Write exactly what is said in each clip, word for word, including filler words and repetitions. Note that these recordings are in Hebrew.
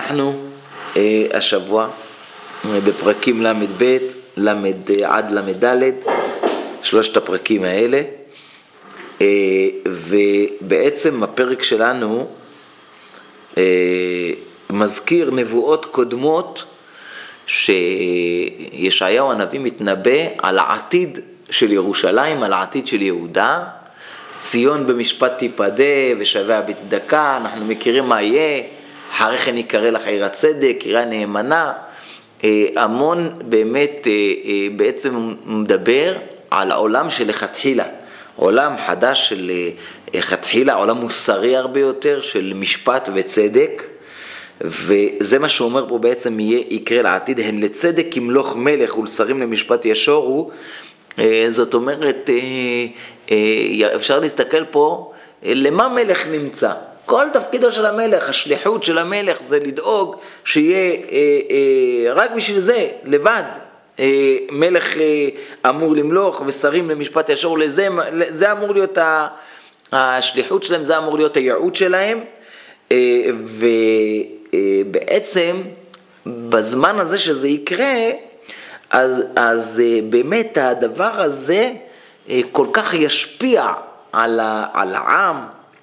אנחנו אה, השבוע אה, בפרקים למד ב' למד עד למד ד', שלושת הפרקים האלה, אה, ובעצם הפרק שלנו אה, מזכיר נבואות קודמות שישעיהו הנביא מתנבא על העתיד של ירושלים, על העתיד של יהודה. ציון במשפט תיפדה ושביה בצדקה, אנחנו מכירים מה יהיה, אחרי כן יקרא לך עיר הצדק, עירה נאמנה. המון באמת בעצם מדבר על העולם של לכתחילה, עולם חדש של לכתחילה, עולם מוסרי הרבה יותר של משפט וצדק, וזה מה שאומר פה בעצם יהיה, יקרה לעתיד, הן לצדק ימלוך מלך ולשרים למשפט ישורו. זאת אומרת, אפשר להסתכל פה למה מלך נמצא. כל תפקידו של המלך, השליחות של המלך זה לדאוג שיהיה רק בשביל זה, לבד. מלך אמור למלוך ושרים למשפט ישור, לזה, זה אמור להיות השליחות שלהם, זה אמור להיות הייעוד שלהם. ובעצם בזמן הזה שזה יקרה, אז, אז באמת הדבר הזה כל כך ישפיע על, ה, על העם,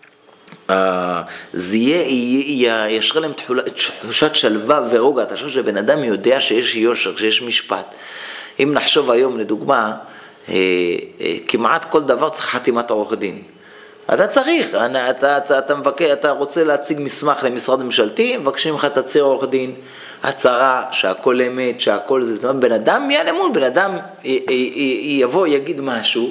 זה יהיה, ישרה להם תחושת שלווה ורוגע. אתה חושב שבן אדם יודע שיש יושר, שיש משפט. אם נחשוב היום לדוגמה, כמעט כל דבר צריך חתימת עורך דין. אתה צריך, אתה, אתה, אתה, מבקר, אתה רוצה להציג מסמך למשרד ממשלתי, מבקשים לך תצהיר עורך דין, הצהרה שהכל אמת, שהכל זה, זאת אומרת, בן אדם יעלה מול, בן אדם יבוא, יגיד משהו,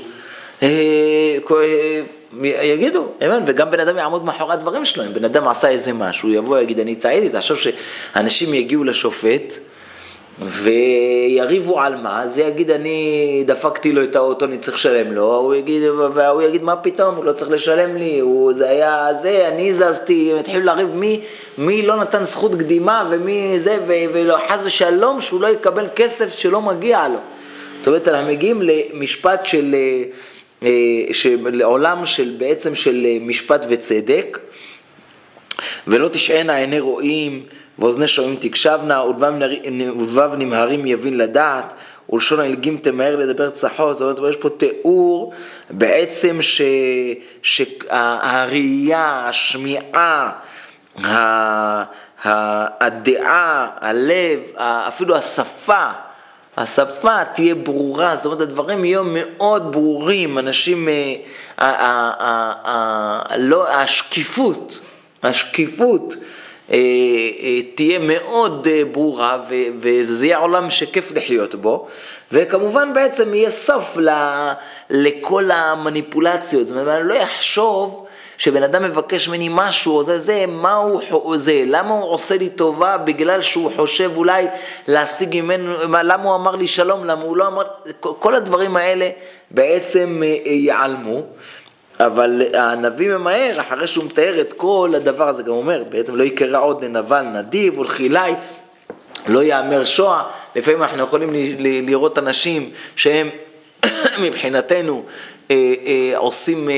יגידו, וגם בן אדם יעמוד מאחורי הדברים שלהם, בן אדם עשה איזה משהו, יבוא, יגיד, אני טעיתי, אתה חושב שאנשים יגיעו לשופט, ויריבו על מה, זה יגיד אני דפקתי לו את האוטו, אני צריך לשלם לו, הוא יגיד, והוא יגיד מה פתאום, הוא לא צריך לשלם לי, הוא, זה היה זה, אני זזתי, הם התחילו לריב מי, מי לא נתן זכות קדימה ומי זה, ולחז ושלום שהוא לא יקבל כסף שלא מגיע לו. זאת אומרת, אנחנו מגיעים למשפט של, לעולם של בעצם של משפט וצדק, ולא תשענה עיני רואים, ואוזני שומעים תקשבנה, ולבב נמהרים יבין לדעת, ולשון הילגים תמהר לדבר צחות. זאת אומרת, יש פה תיאור בעצם ש... שהראייה, השמיעה, הדעה, הלב, אפילו השפה, השפה תהיה ברורה. זאת אומרת, הדברים יהיו מאוד ברורים, אנשים, השקיפות, השקיפות, תהיה מאוד ברורה, וזה יהיה עולם שכיף לחיות בו, וכמובן בעצם יהיה סוף לכל המניפולציות. זאת אומרת, אני לא יחשוב שבן אדם מבקש ממני משהו, זה, זה, מה הוא זה, למה הוא עושה לי טובה, בגלל שהוא חושב אולי להשיג ממנו, למה הוא אמר לי שלום, למה הוא לא אמר, כל הדברים האלה בעצם ייעלמו. אבל הנביא ממהר, אחרי שהוא מתאר את כל הדבר הזה, גם אומר, בעצם לא יקרא עוד לנבל נדיב ולחילי, לא יאמר שואה. לפעמים אנחנו יכולים לראות אנשים שהם מבחינתנו עושים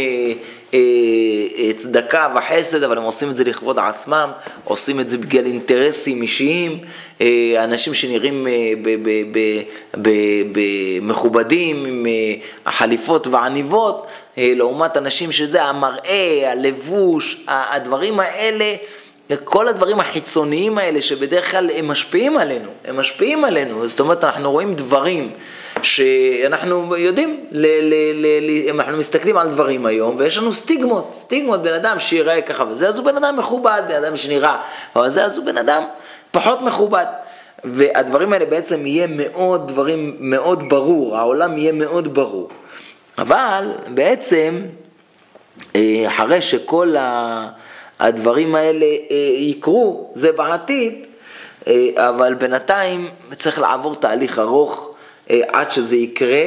צדקה וחסד, אבל הם עושים את זה לכבוד עצמם, עושים את זה בגלל אינטרסים אישיים, אנשים שנראים מכובדים עם החליפות ועניבות, לעומת אנשים שזה המראה, הלבוש, הדברים האלה, כל הדברים החיצוניים האלה שבדרך כלל הם משפיעים עלינו, הם משפיעים עלינו. זאת אומרת, אנחנו רואים דברים שאנחנו יודעים, ל- ל- ל- אנחנו מסתכלים על דברים היום, ויש לנו סטיגמות, סטיגמות, בן אדם שיראה ככה וזה, אז הוא בן אדם מכובד, בן אדם שנראה, אבל זה, אז הוא בן אדם פחות מכובד. והדברים האלה בעצם יהיה מאוד דברים, מאוד ברור, העולם יהיה מאוד ברור. אבל בעצם, אחרי שכל הדברים האלה יקרו, זה בעתיד, אבל בינתיים צריך לעבור תהליך ארוך עד שזה יקרה,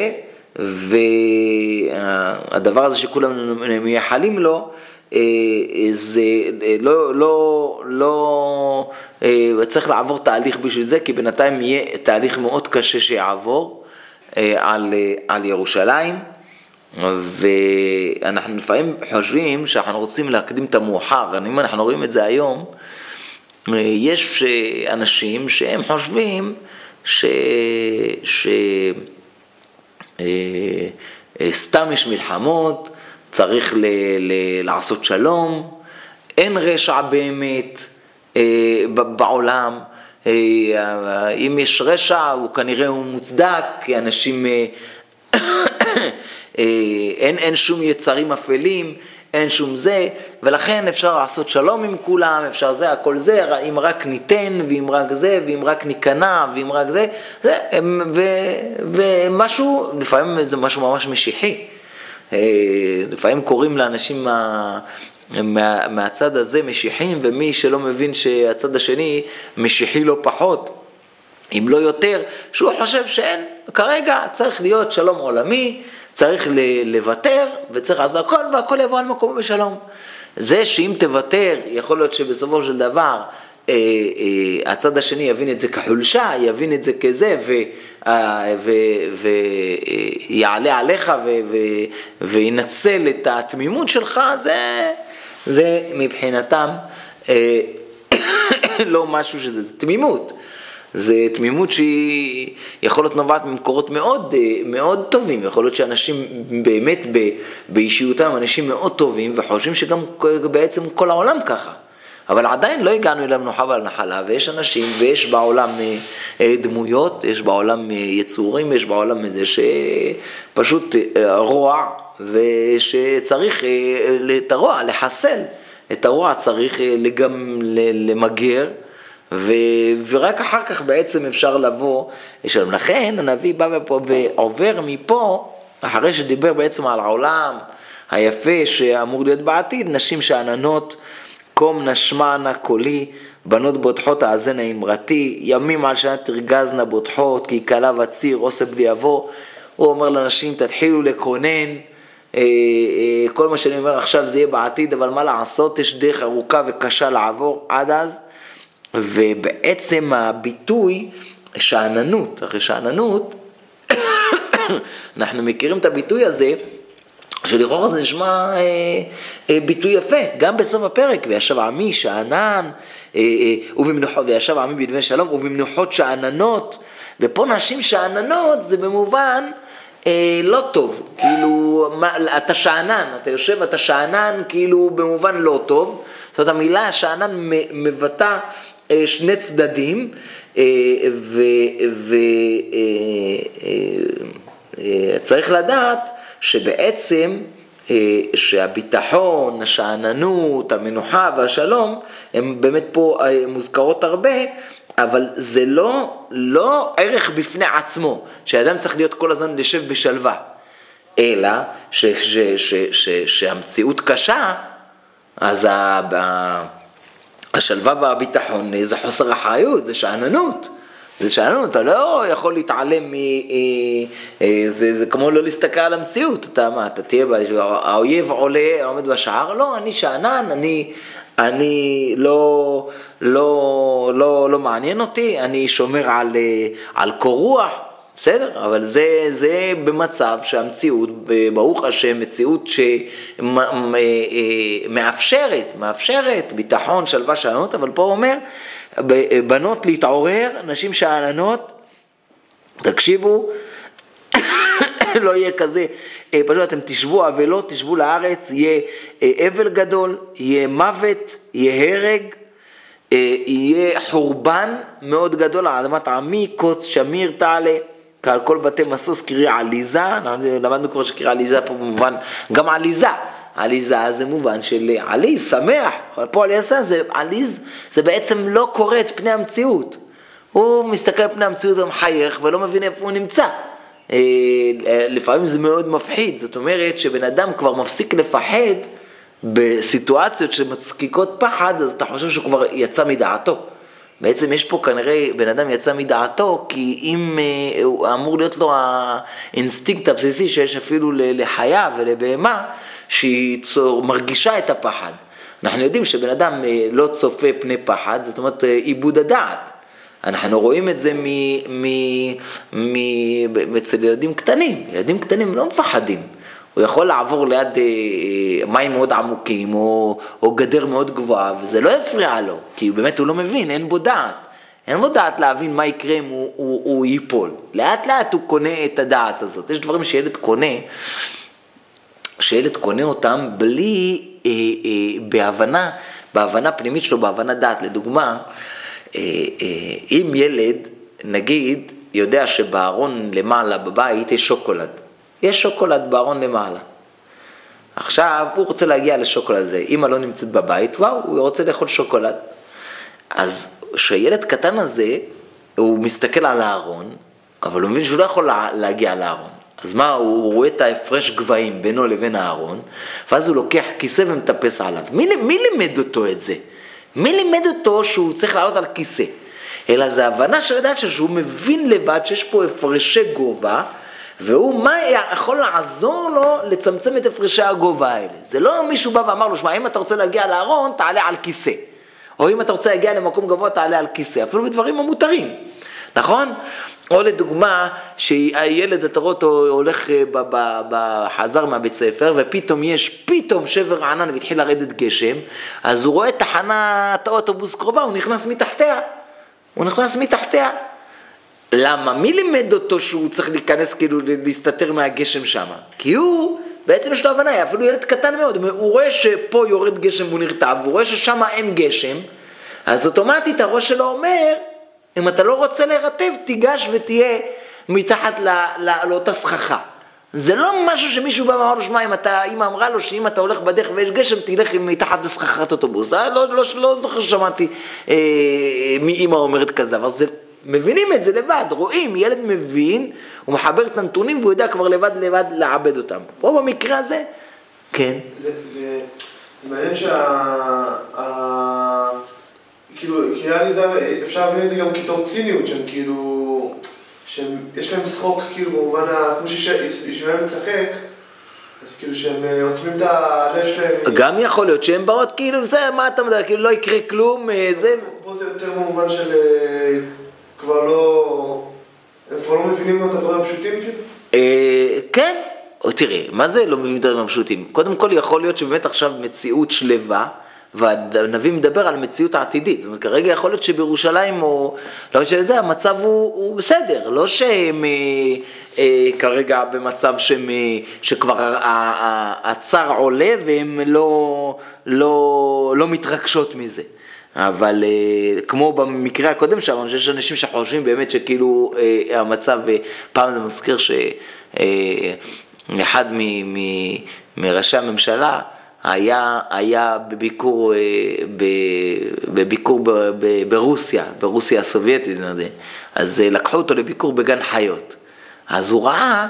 והדבר הזה שכולם מייחלים לו, זה לא, לא, לא, צריך לעבור תהליך בשביל זה, כי בינתיים יהיה תהליך מאוד קשה שיעבור על, על ירושלים. ואנחנו לפעמים חושבים שאנחנו רוצים להקדים את המאוחר, אם אנחנו רואים את זה היום, יש אנשים שהם חושבים ש... ש... סתם יש מלחמות, צריך ל... ל... לעשות שלום, אין רשע באמת בעולם, אם יש רשע הוא כנראה הוא מוצדק, כי אנשים, אין, אין שום יצרים אפלים, אין שום זה, ולכן אפשר לעשות שלום עם כולם, אפשר זה, הכל זה, אם רק ניתן, ואם רק זה, ואם רק ניכנע, ואם רק זה, זה ו, ומשהו, לפעמים זה משהו ממש משיחי, לפעמים קוראים לאנשים מה, מה, מהצד הזה משיחים, ומי שלא מבין שהצד השני משיחי לא פחות, אם לא יותר, שהוא חושב שאין, כרגע צריך להיות שלום עולמי, צריך לוותר וצריך לעשות הכל והכל יבוא על מקום בשלום. זה שאם תוותר, יכול להיות שבסופו של דבר אה, אה, הצד השני יבין את זה כחולשה, יבין את זה כזה ויעלה עליך ו, ו, וינצל את התמימות שלך, זה, זה מבחינתם אה, לא משהו שזה, זה תמימות. זה תמימות שהיא יכול להיות נובעת ממקורות מאוד, מאוד טובים, יכול להיות שאנשים באמת באישיותם אנשים מאוד טובים וחושבים שגם בעצם כל העולם ככה, אבל עדיין לא הגענו אל המנוחה ועל נחלה, ויש אנשים ויש בעולם דמויות, יש בעולם יצורים, יש בעולם איזה שפשוט רוע, ושצריך את הרוע לחסל, את הרוע צריך גם למגר, ו... ורק אחר כך בעצם אפשר לבוא לשלום. לכן הנביא בא ופה ועובר מפה, אחרי שדיבר בעצם על העולם היפה שאמור להיות בעתיד, נשים שעננות, קום נשמענה קולי, בנות בוטחות האזנה אמרתי, ימים על שנה תרגזנה בוטחות, כי קלה וציר עושה בלי אבוא. הוא אומר לנשים תתחילו לקונן, כל מה שאני אומר עכשיו זה יהיה בעתיד, אבל מה לעשות, יש דרך ארוכה וקשה לעבור עד אז. ובעצם הביטוי שאננות, אחרי שאננות, אנחנו מכירים את הביטוי הזה, שלכאורה זה נשמע אה, אה, ביטוי יפה, גם בסוף הפרק, וישב עמי שאנן, אה, אה, ובמנוחות, וישב עמי בדמי שלום, ובמנוחות שאננות, ופה נשים שאננות זה במובן אה, לא טוב, כאילו מה, אתה שאנן, אתה יושב, אתה שאנן, כאילו במובן לא טוב, זאת אומרת המילה שאנן מבטא שני צדדים, וצריך לדעת שבעצם שהביטחון, השאננות, המנוחה והשלום הם באמת פה מוזכרות הרבה, אבל זה לא, לא ערך בפני עצמו, שהאדם צריך להיות כל הזמן לשב בשלווה, אלא ש, ש, ש, ש, שהמציאות קשה, אז ה... השלווה והביטחון זה חוסר אחריות, זה שאננות, זה שאננות, אתה לא יכול להתעלם, זה, זה כמו לא להסתכל על המציאות, אתה מה, אתה תהיה, האויב עולה, עומד בשער, לא, אני שאנן, אני, אני לא, לא, לא, לא מעניין אותי, אני שומר על, על קור רוח, בסדר, אבל זה, זה במצב שהמציאות, ברוך השם, מציאות שמאפשרת, מאפשרת ביטחון, שלווה, שאננות, אבל פה הוא אומר, בנות להתעורר, נשים שאננות, תקשיבו, לא יהיה כזה, פשוט אתם תשבו ולא תשבו לארץ, יהיה אבל גדול, יהיה מוות, יהיה הרג, יהיה חורבן מאוד גדול, על אדמת עמי, קוץ שמיר תעלה, כעל כל בתי מסוס קריאה עליזה, למדנו כבר שקריאה עליזה פה במובן, גם עליזה, עליזה זה מובן של עליז, שמח, פה עליזה זה עליז, זה בעצם לא קורא את פני המציאות, הוא מסתכל על פני המציאות ומחייך ולא מבין איפה הוא נמצא, לפעמים זה מאוד מפחיד, זאת אומרת שבן אדם כבר מפסיק לפחד בסיטואציות שמצקיקות פחד, אז אתה חושב שהוא כבר יצא מדעתו. בעצם יש פה כנראה בן אדם יצא מדעתו, כי אם הוא אמור להיות לו האינסטינקט הבסיסי שיש אפילו לחיה ולבהמה, שהיא מרגישה את הפחד. אנחנו יודעים שבן אדם לא צופה פני פחד, זאת אומרת עיבוד הדעת. אנחנו רואים את זה מ, מ, מ, אצל ילדים קטנים, ילדים קטנים לא מפחדים. הוא יכול לעבור ליד מים מאוד עמוקים, או, או גדר מאוד גבוהה, וזה לא יפריע לו, כי באמת הוא לא מבין, אין בו דעת. אין בו דעת להבין מה יקרה אם הוא, הוא, הוא ייפול. לאט לאט הוא קונה את הדעת הזאת. יש דברים שילד קונה, שילד קונה אותם בלי, אה, אה, בהבנה, בהבנה פנימית שלו, בהבנה דעת. לדוגמה, אה, אה, אם ילד, נגיד, יודע שבארון למעלה בבית יש שוקולד. יש שוקולד בארון למעלה. עכשיו הוא רוצה להגיע לשוקולד הזה. אמא לא נמצאת בבית, וואו, הוא רוצה לאכול שוקולד. אז שהילד קטן הזה, הוא מסתכל על הארון, אבל הוא מבין שהוא לא יכול להגיע לארון. אז מה, הוא רואה את ההפרש גבהים בינו לבין הארון, ואז הוא לוקח כיסא ומטפס עליו. מי, מי לימד אותו את זה? מי לימד אותו שהוא צריך לעלות על כיסא? אלא זה הבנה של לדעת שהוא מבין לבד שיש פה הפרשי גובה, והוא מה יכול לעזור לו לצמצם את הפרשי הגובה האלה. זה לא מישהו בא ואמר לו, שמה, אם אתה רוצה להגיע לארון, תעלה על כיסא. או אם אתה רוצה להגיע למקום גבוה, תעלה על כיסא, אפילו בדברים המותרים, נכון? או לדוגמה, שהילד, אתה רואה אותו הולך בחזר מהבית ספר, ופתאום יש פתאום שבר ענן והתחיל לרדת גשם, אז הוא רואה תחנת האוטובוס קרובה, הוא נכנס מתחתיה. הוא נכנס מתחתיה. למה? מי לימד אותו שהוא צריך להיכנס, כאילו, להסתתר מהגשם שם? כי הוא, בעצם יש לו הבנה, אפילו ילד קטן מאוד, הוא רואה שפה יורד גשם והוא נרטב, הוא רואה ששם אין גשם, אז אוטומטית הראש שלו אומר, אם אתה לא רוצה להירטב, תיגש ותהיה מתחת לא, לא, לאותה סככה. זה לא משהו שמישהו בא ואמר לו, שמה, אם אתה, אמא אמרה לו שאם אתה הולך בדרך ויש גשם, תלך מתחת לסככת אוטובוס. לא, לא, לא, לא זוכר ששמעתי אה, מי אמא אומרת כזה, אבל זה, מבינים את זה לבד, רואים, ילד מבין, הוא מחבר את הנתונים והוא יודע כבר לבד לבד לעבד אותם. פה במקרה הזה, כן. זה, זה, זה מעניין שה... ה... כאילו, כי היה לי זה, אפשר להבין את זה גם כתור ציניות, שהם כאילו, שיש להם שחוק, כאילו, במובן, כמו שישמעהם מצחק, אז כאילו שהם עוטמים את הלב שלהם. גם יכול להיות שהם באות, כאילו, זה, מה אתה מדבר, כאילו, לא יקרה כלום, זה... פה זה יותר במובן של, כבר לא, הם כבר לא מבינים את הדברים הפשוטים, כאילו? כן, תראה, מה זה לא מבינים את הדברים הפשוטים? קודם כל, יכול להיות שבאמת עכשיו מציאות שלווה, והנביא מדבר על מציאות העתידית, זאת אומרת, כרגע יכול להיות שבירושלים, או לא שזה, המצב הוא, הוא בסדר, לא שהם אה, אה, כרגע במצב שהם, אה, שכבר הצער עולה, והם לא, לא, לא מתרגשות מזה. אבל אה, כמו במקרה הקודם שם, שיש אנשים שחושבים באמת שכאילו אה, המצב, פעם זה מזכיר שאחד אה, מראשי הממשלה, היה, היה בביקור, בביקור ב, ב, ברוסיה, ברוסיה הסובייטית, אז לקחו אותו לביקור בגן חיות. אז הוא ראה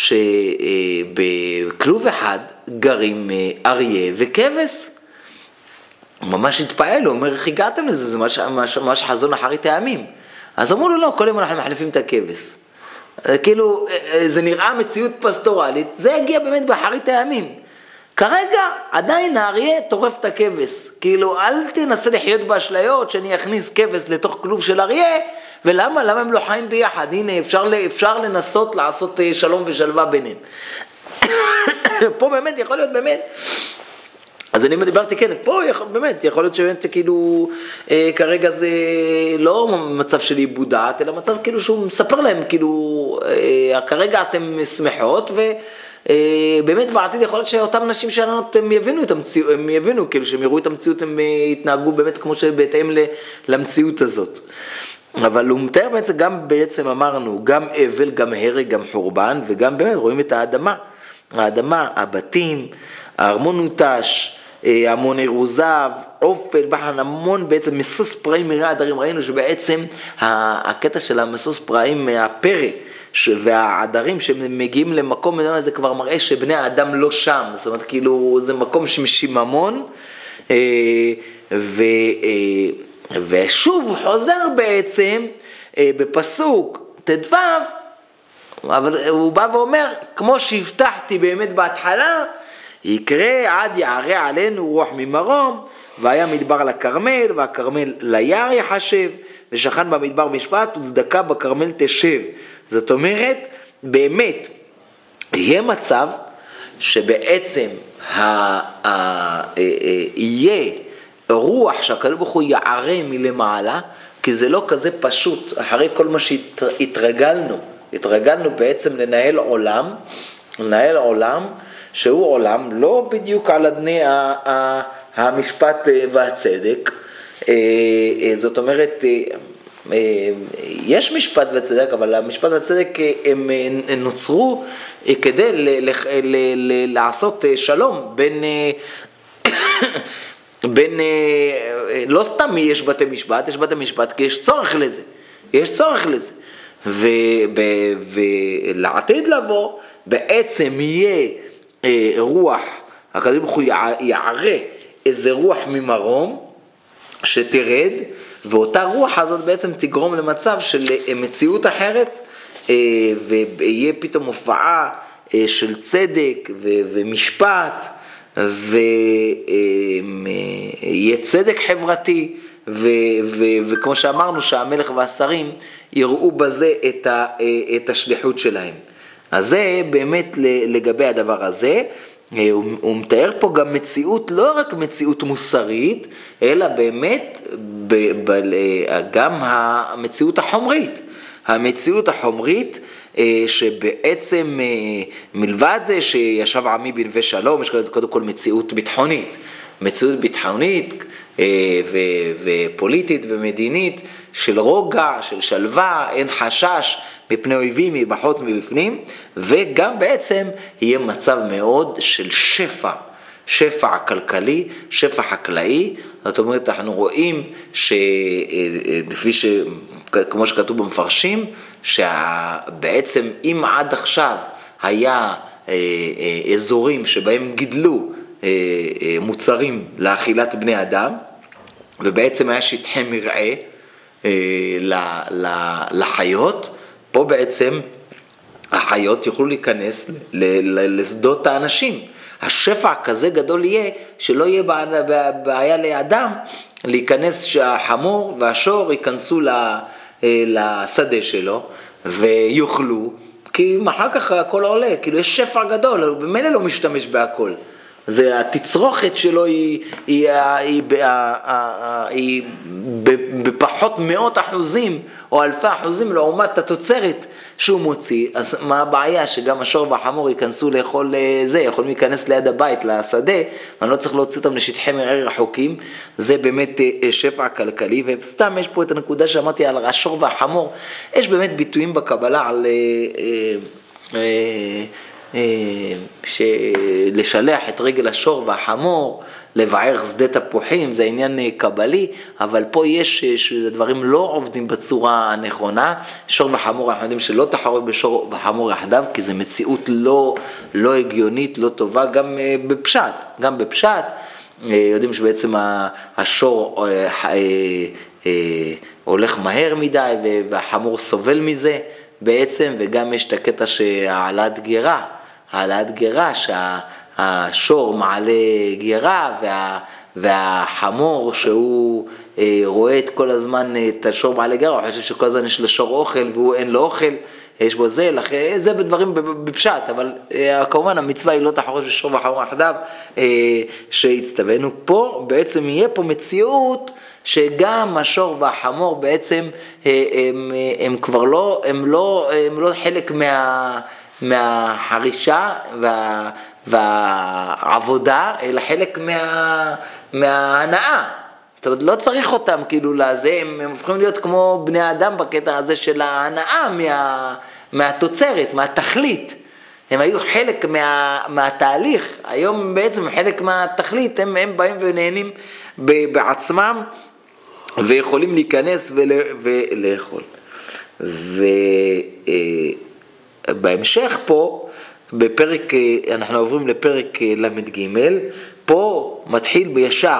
שבכלוב אחד גרים אריה וכבש. הוא ממש התפעל, הוא אומר, איך הגעתם לזה? זה ממש, ממש, ממש חזון אחרית הימים. אז אמרו לו, לא, כל יום אנחנו מחליפים את הכבש. כאילו, זה נראה מציאות פסטורלית, זה הגיע באמת באחרית הימים. כרגע עדיין האריה טורף את הכבש, כאילו אל תנסה לחיות באשליות שאני אכניס כבש לתוך כלוב של אריה, ולמה? למה הם לא חיים ביחד? הנה אפשר, אפשר לנסות לעשות שלום ושלווה ביניהם. פה באמת יכול להיות באמת, אז אני דיברתי כן, פה יכול, באמת יכול להיות שבאמת כאילו אה, כרגע זה לא מצב של איבוד דעת, אלא מצב כאילו שהוא מספר להם כאילו אה, כרגע אתם שמחות ו... באמת בעתיד יכול להיות שאותם נשים שלנות הם יבינו את המציאות, הם יבינו כאילו שהם יראו את המציאות, הם יתנהגו באמת כמו שבהתאם למציאות הזאת. אבל הוא מתאר בעצם, גם בעצם אמרנו, גם אבל, גם הרג, גם חורבן, וגם באמת רואים את האדמה. האדמה, הבתים, הארמון הותש, המון ערוזיו, אופל, בחן, המון בעצם מסוס פראים מראה עדרים. ראינו שבעצם הקטע של המסוס פראים מהפרא, והעדרים שמגיעים למקום, זה כבר מראה שבני האדם לא שם, זאת אומרת, כאילו, זה מקום שמשיממון, ושוב הוא חוזר בעצם בפסוק תדו, אבל הוא בא ואומר, כמו שהבטחתי באמת בהתחלה, יקרה עד יערה עלינו רוח ממרום, והיה מדבר לכרמל, והכרמל ליער יחשב, ושכן במדבר משפט, וצדקה בכרמל תשב. זאת אומרת, באמת, יהיה מצב שבעצם יהיה רוח שהקדוש ברוך הוא יערה מלמעלה, כי זה לא כזה פשוט, אחרי כל מה שהתרגלנו, התרגלנו בעצם לנהל עולם, לנהל עולם שהוא עולם לא בדיוק על אדני המשפט והצדק, זאת אומרת, יש משפט וצדק, אבל המשפט והצדק הם נוצרו כדי לעשות שלום בין, בין, לא סתם יש בתי משפט, יש בתי משפט כי יש צורך לזה, יש צורך לזה, ולעתיד לבוא בעצם יהיה רוח, הקדוש ברוך הוא יערה איזה רוח ממרום שתרד, ואותה רוח הזאת בעצם תגרום למצב של מציאות אחרת, ויהיה פתאום הופעה של צדק ומשפט, ויהיה צדק חברתי, וכמו שאמרנו שהמלך והשרים יראו בזה את השליחות שלהם. אז זה באמת לגבי הדבר הזה. הוא, הוא מתאר פה גם מציאות, לא רק מציאות מוסרית, אלא באמת ב, ב, גם המציאות החומרית. המציאות החומרית שבעצם מלבד זה שישב עמי בנווה שלום, יש קודם כל מציאות ביטחונית. מציאות ביטחונית ו, ופוליטית ומדינית של רוגע, של שלווה, אין חשש מפני אויבים, מבחוץ, מבפנים, וגם בעצם יהיה מצב מאוד של שפע, שפע כלכלי, שפע חקלאי. זאת אומרת, אנחנו רואים שלפי ש... כמו שכתוב במפרשים, שבעצם אם עד עכשיו היה אזורים שבהם גידלו מוצרים לאכילת בני אדם, ובעצם היה שטחי מרעה לחיות, פה בעצם החיות יוכלו להיכנס לשדות האנשים. השפע כזה גדול יהיה שלא יהיה בעיה לאדם להיכנס, שהחמור והשור ייכנסו לשדה שלו ויוכלו, כי אחר כך הכל עולה, כאילו יש שפע גדול, הוא במילא לא משתמש בהכל. זה התצרוכת שלו היא, היא, היא, היא, היא בפחות מאות אחוזים או אלפי אחוזים לעומת התוצרת שהוא מוציא. אז מה הבעיה? שגם השור והחמור ייכנסו לאכול זה, יכולים להיכנס ליד הבית, לשדה, ואני לא צריך להוציא אותם לשטחי מרעה רחוקים. זה באמת שפע כלכלי, וסתם יש פה את הנקודה שאמרתי על השור והחמור. יש באמת ביטויים בקבלה על לשלח את רגל השור והחמור, לבער שדה תפוחים, זה עניין קבלי, אבל פה יש שדברים לא עובדים בצורה הנכונה. שור וחמור, אנחנו יודעים שלא תחרות בשור וחמור יחדיו, כי זה מציאות לא, לא הגיונית, לא טובה, גם בפשט, גם בפשט, יודעים שבעצם השור הולך מהר מדי, והחמור סובל מזה בעצם, וגם יש את הקטע שהעלת גרה, העלת גרה, שהשור מעלה גרה, וה, והחמור שהוא אה, רואה את כל הזמן את השור מעלה גרה, הוא חושב שכל הזמן יש לשור אוכל והוא אין לו אוכל, יש בו זה, לכן, זה בדברים בפשט, אבל אה, כמובן המצווה היא לא תחרוש בשור וחמור יחדיו, אה, שהצטווינו פה, בעצם יהיה פה מציאות שגם השור והחמור בעצם הם, הם, הם כבר לא, הם לא, הם לא חלק מה... מהחרישה וה, והעבודה, אלא חלק מה, מההנאה. זאת אומרת, לא צריך אותם כאילו לזה, הם, הם הופכים להיות כמו בני אדם בקטע הזה של ההנאה מה, מהתוצרת, מהתכלית. הם היו חלק מה, מהתהליך, היום בעצם חלק מהתכלית, הם, הם באים ונהנים בעצמם, ויכולים להיכנס ול, ולאכול. ו... בהמשך פה, בפרק, אנחנו עוברים לפרק למד ג', פה מתחיל בישר,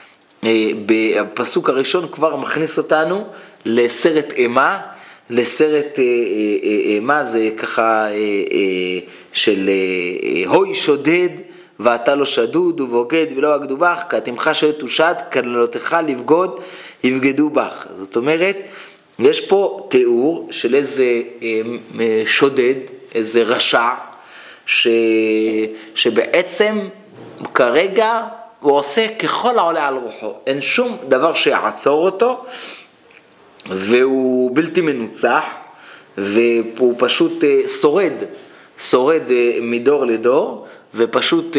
בפסוק הראשון כבר מכניס אותנו לסרט אימה, לסרט אימה זה ככה של הוי שודד ואתה לא שדוד ובוגד ולא אגדו בך, כתמך שאת ושד, כללותיך לבגוד יבגדו בך. זאת אומרת, יש פה תיאור של איזה שודד, איזה רשע, ש... שבעצם כרגע הוא עושה ככל העולה על רוחו, אין שום דבר שיעצור אותו, והוא בלתי מנוצח, והוא פשוט שורד, שורד מדור לדור, ופשוט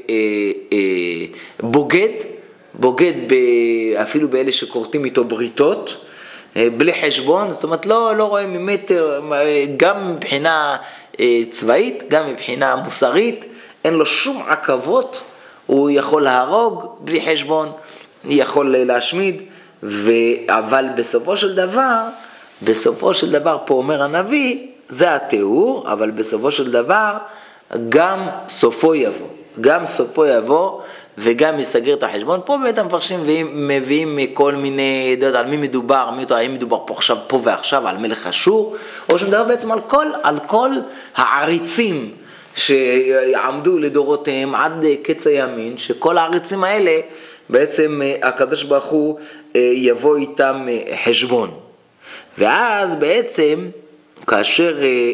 בוגד, בוגד אפילו באלה שקוראים איתו בריתות, בלי חשבון, זאת אומרת לא, לא רואה ממטר, גם מבחינה צבאית, גם מבחינה מוסרית, אין לו שום עכבות, הוא יכול להרוג בלי חשבון, יכול להשמיד, ו... אבל בסופו של דבר, בסופו של דבר פה אומר הנביא, זה התיאור, אבל בסופו של דבר גם סופו יבוא, גם סופו יבוא וגם יסגר את החשבון. פה באמת המפרשים מביאים, מביאים כל מיני דעות על מי מדובר, מי, האם מדובר פה עכשיו, פה ועכשיו, על מלך אשור, או שמדבר בעצם על כל, על כל העריצים שיעמדו לדורותיהם עד קץ הימין, שכל העריצים האלה בעצם הקדוש ברוך הוא יבוא איתם חשבון. ואז בעצם כאשר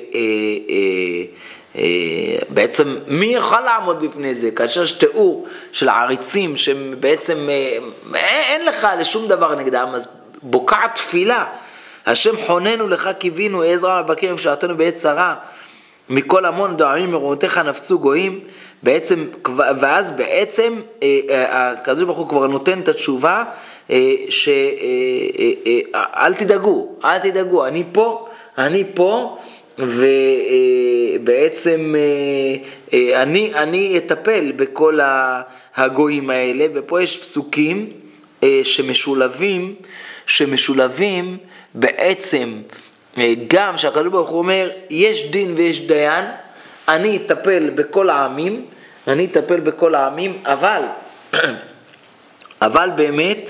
בעצם מי יכול לעמוד בפני זה? כאשר יש תיאור של העריצים שבעצם אין לך לשום דבר נגדם, אז בוקעת תפילה, השם חוננו לך קיווינו, עזרא מבקר בשעתנו בעת צרה, מכל המון דועמים מרומותיך נפצו גויים, בעצם, ואז בעצם הקדוש ברוך הוא כבר נותן את התשובה, שאל תדאגו, אל תדאגו, אני פה, אני פה, ובעצם אני, אני אטפל בכל הגויים האלה, ופה יש פסוקים שמשולבים, שמשולבים בעצם, גם שהקדוש ברוך הוא אומר, יש דין ויש דיין, אני אטפל בכל העמים, אני אטפל בכל העמים, אבל, אבל באמת,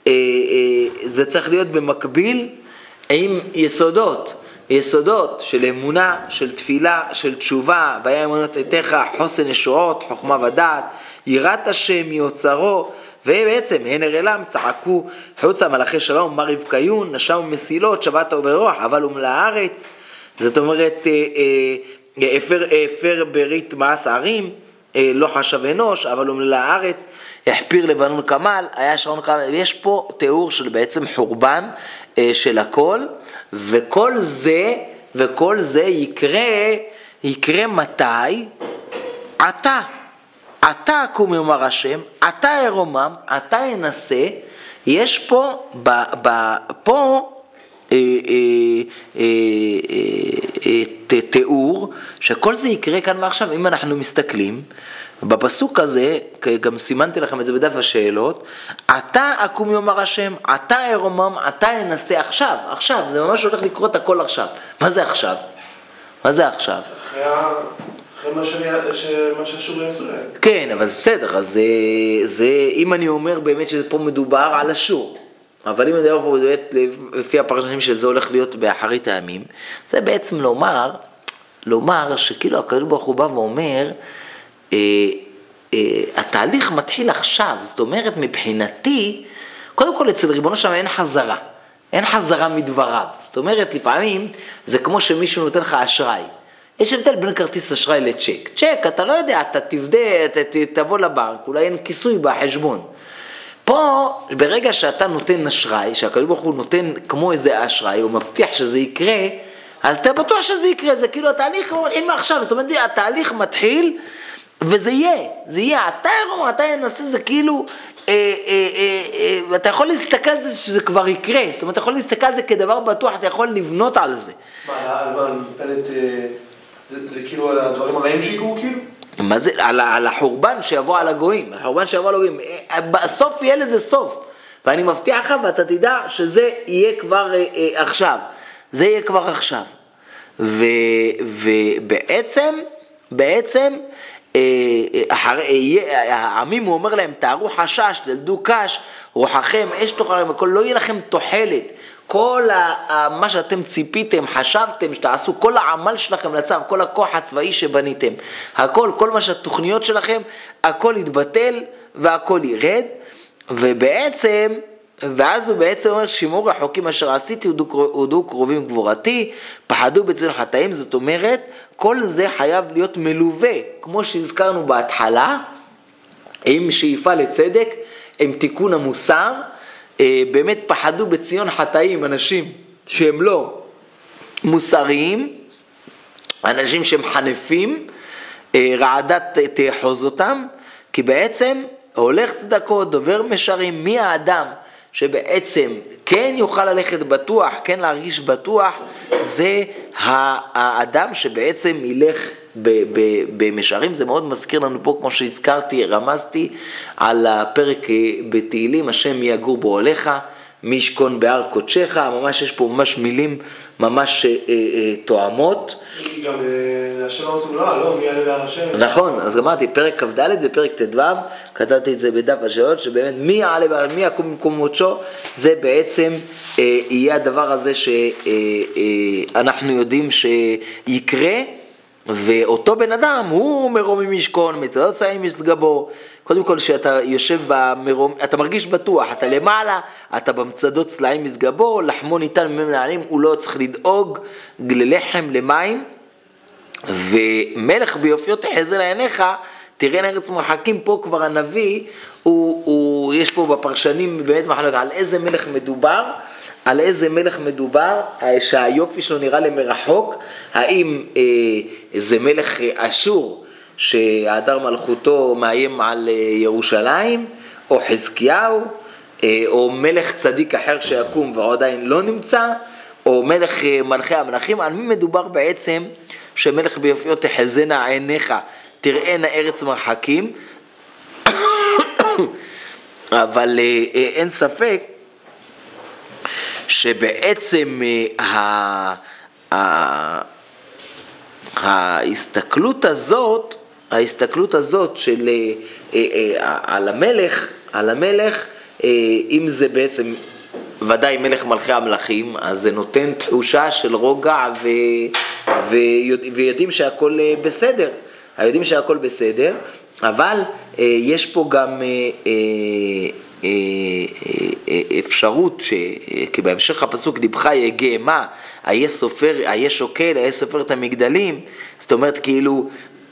זה צריך להיות במקביל עם יסודות, יסודות של אמונה, של תפילה, של תשובה, והיה אמונות עתיך, חוסן ישועות, חוכמה ודעת, יראת השם יוצרו, ובעצם הן הרלם צעקו חוצה מלאכי שלום, מה רבקיון, נשם מסילות, שבת וברוח, אבל אומלה הארץ, זאת אומרת, אפר, אפר ברית מעש הערים, לא חשב אנוש, אבל אומלה הארץ, החפיר לבנון כמל, היה שרון כמל, ויש פה תיאור של בעצם חורבן של הכל, וכל זה, וכל זה יקרה, יקרה מתי? עתה. אתה אקום יאמר השם, אתה ארומם, אתה ינסה, יש פה, ב, ב, פה אה, אה, אה, אה, תיאור, שכל זה יקרה כאן ועכשיו. אם אנחנו מסתכלים, בפסוק הזה, גם סימנתי לכם את זה בדף השאלות, אתה אקום יאמר השם, אתה ארומם, אתה ינסה עכשיו, עכשיו, זה ממש הולך לקרות הכל עכשיו. מה זה עכשיו? מה זה עכשיו? אחרי אחרי מה שאשור יעשו להם. כן, אבל זה בסדר, אז זה, זה, אם אני אומר באמת שפה מדובר על אשור, אבל אם מדובר פה באמת לפי הפרשנים שזה הולך להיות באחרית הימים, זה בעצם לומר, לומר שכאילו הקדוש ברוך הוא בא ואומר, אה, אה, התהליך מתחיל עכשיו, זאת אומרת מבחינתי, קודם כל אצל ריבונו שם אין חזרה, אין חזרה מדבריו, זאת אומרת לפעמים זה כמו שמישהו נותן לך אשראי, יש הבדל בין כרטיס אשראי לצ'ק. צ'ק, אתה לא יודע, אתה תבדה, אתה תבוא לבנק, אולי אין כיסוי בחשבון. פה, ברגע שאתה נותן אשראי, שהקדוש ברוך הוא נותן כמו איזה אשראי, הוא מבטיח שזה יקרה, אז אתה בטוח שזה יקרה, זה כאילו התהליך מתחיל מעכשיו, זאת אומרת, התהליך מתחיל, וזה יהיה, זה יהיה, אתה ירום, אתה ינסה, זה כאילו, אה, אה, אה, אה, אתה יכול להסתכל על זה שזה כבר יקרה, זאת אומרת, אתה יכול להסתכל על זה כדבר בטוח, אתה יכול לבנות על זה. מה, על מה, נתפלת... זה, זה כאילו על הדברים הרעים שיקרו כאילו? מה זה? על, על החורבן שיבוא על הגויים, החורבן שיבוא על הגויים, בסוף יהיה לזה סוף, ואני מבטיח לך ואתה תדע שזה יהיה כבר אה, אה, עכשיו, זה יהיה כבר עכשיו, ו, ובעצם, בעצם, אה, אחרי, אה, העמים הוא אומר להם, תארו חשש, תלדו קש, רוחכם, אש תאכל לכם, הכל, לא יהיה לכם תוחלת, כל ה, מה שאתם ציפיתם, חשבתם שתעשו, כל העמל שלכם לצו, כל הכוח הצבאי שבניתם, הכל, כל מה שהתוכניות שלכם, הכל יתבטל והכל ירד, ובעצם ואז הוא בעצם אומר, שימור החוקים אשר עשיתי, הודו קרובים גבורתי, פחדו בציון חטאים, זאת אומרת, כל זה חייב להיות מלווה, כמו שהזכרנו בהתחלה, עם שאיפה לצדק, עם תיקון המוסר, באמת פחדו בציון חטאים, אנשים שהם לא מוסריים, אנשים שהם חנפים, רעדת תאחוז אותם, כי בעצם הולך צדקות, דובר משרים, מי האדם שבעצם כן יוכל ללכת בטוח, כן להרגיש בטוח, זה האדם שבעצם ילך במשרים. זה מאוד מזכיר לנו פה, כמו שהזכרתי, רמזתי על הפרק בתהילים, השם יגור באוהליך, מי ישכון בהר קודשך, ממש יש פה ממש מילים ממש אה, אה, תואמות. גם השם הרצון לא, לא, מי יעלה בהר השם. נכון, אז אמרתי, פרק כ"ד ופרק ט"ו, כתבתי את זה בדף השאלות, שבאמת מי יעלה בהר, מי יקום במקום מותשו, זה בעצם אה, יהיה הדבר הזה שאנחנו אה, אה, יודעים שיקרה, ואותו בן אדם הוא מרומם ישכון, מתדות סיים ישגבו. קודם כל שאתה יושב במרום, אתה מרגיש בטוח, אתה למעלה, אתה במצדות צלעים מסגבו, לחמו ניתן ממנו לעלים, הוא לא צריך לדאוג ללחם, למים, ומלך ביופיו תחזה לעיניך, תראה ארץ מרחקים. פה כבר הנביא, הוא, הוא, יש פה בפרשנים באמת מחלוק על איזה מלך מדובר, על איזה מלך מדובר, שהיופי שלו נראה למרחוק, האם אה, זה מלך אשור, שהדר מלכותו מאיים על ירושלים, או חזקיהו, או מלך צדיק אחר שיקום ועדיין לא נמצא, או מלך מלכי המלכים. על מי מדובר בעצם שמלך ביופיו תחזינה עיניך, תראינה ארץ מרחקים? אבל אין ספק שבעצם ההסתכלות הזאת, ההסתכלות הזאת של על המלך, על המלך, אם זה בעצם ודאי מלך מלכי המלכים, אז זה נותן תחושה של רוגע ו, ויודעים שהכל בסדר, יודעים שהכל בסדר, אבל יש פה גם אפשרות, כי בהמשך הפסוק דיבך יגע מה, היה סופר, היה שוקל, היה סופר את המגדלים, זאת אומרת כאילו,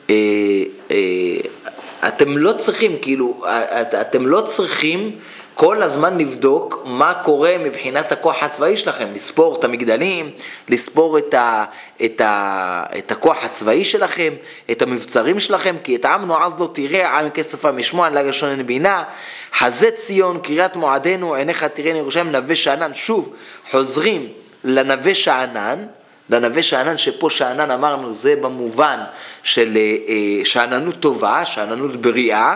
אתם לא צריכים, כאילו, אתם לא צריכים כל הזמן לבדוק מה קורה מבחינת הכוח הצבאי שלכם, לספור את המגדלים, לספור את, ה, את, ה, את הכוח הצבאי שלכם, את המבצרים שלכם, כי את העם נועז לא תראה, עם כספה משמוע, לגשון אין בינה, חזה ציון, קריאת מועדנו, עיניך תראיין ירושלים, נווה שאנן. שוב, חוזרים לנווה שאנן, לנווה שאנן, שפה שאנן אמרנו, זה במובן של שאננות טובה, שאננות בריאה,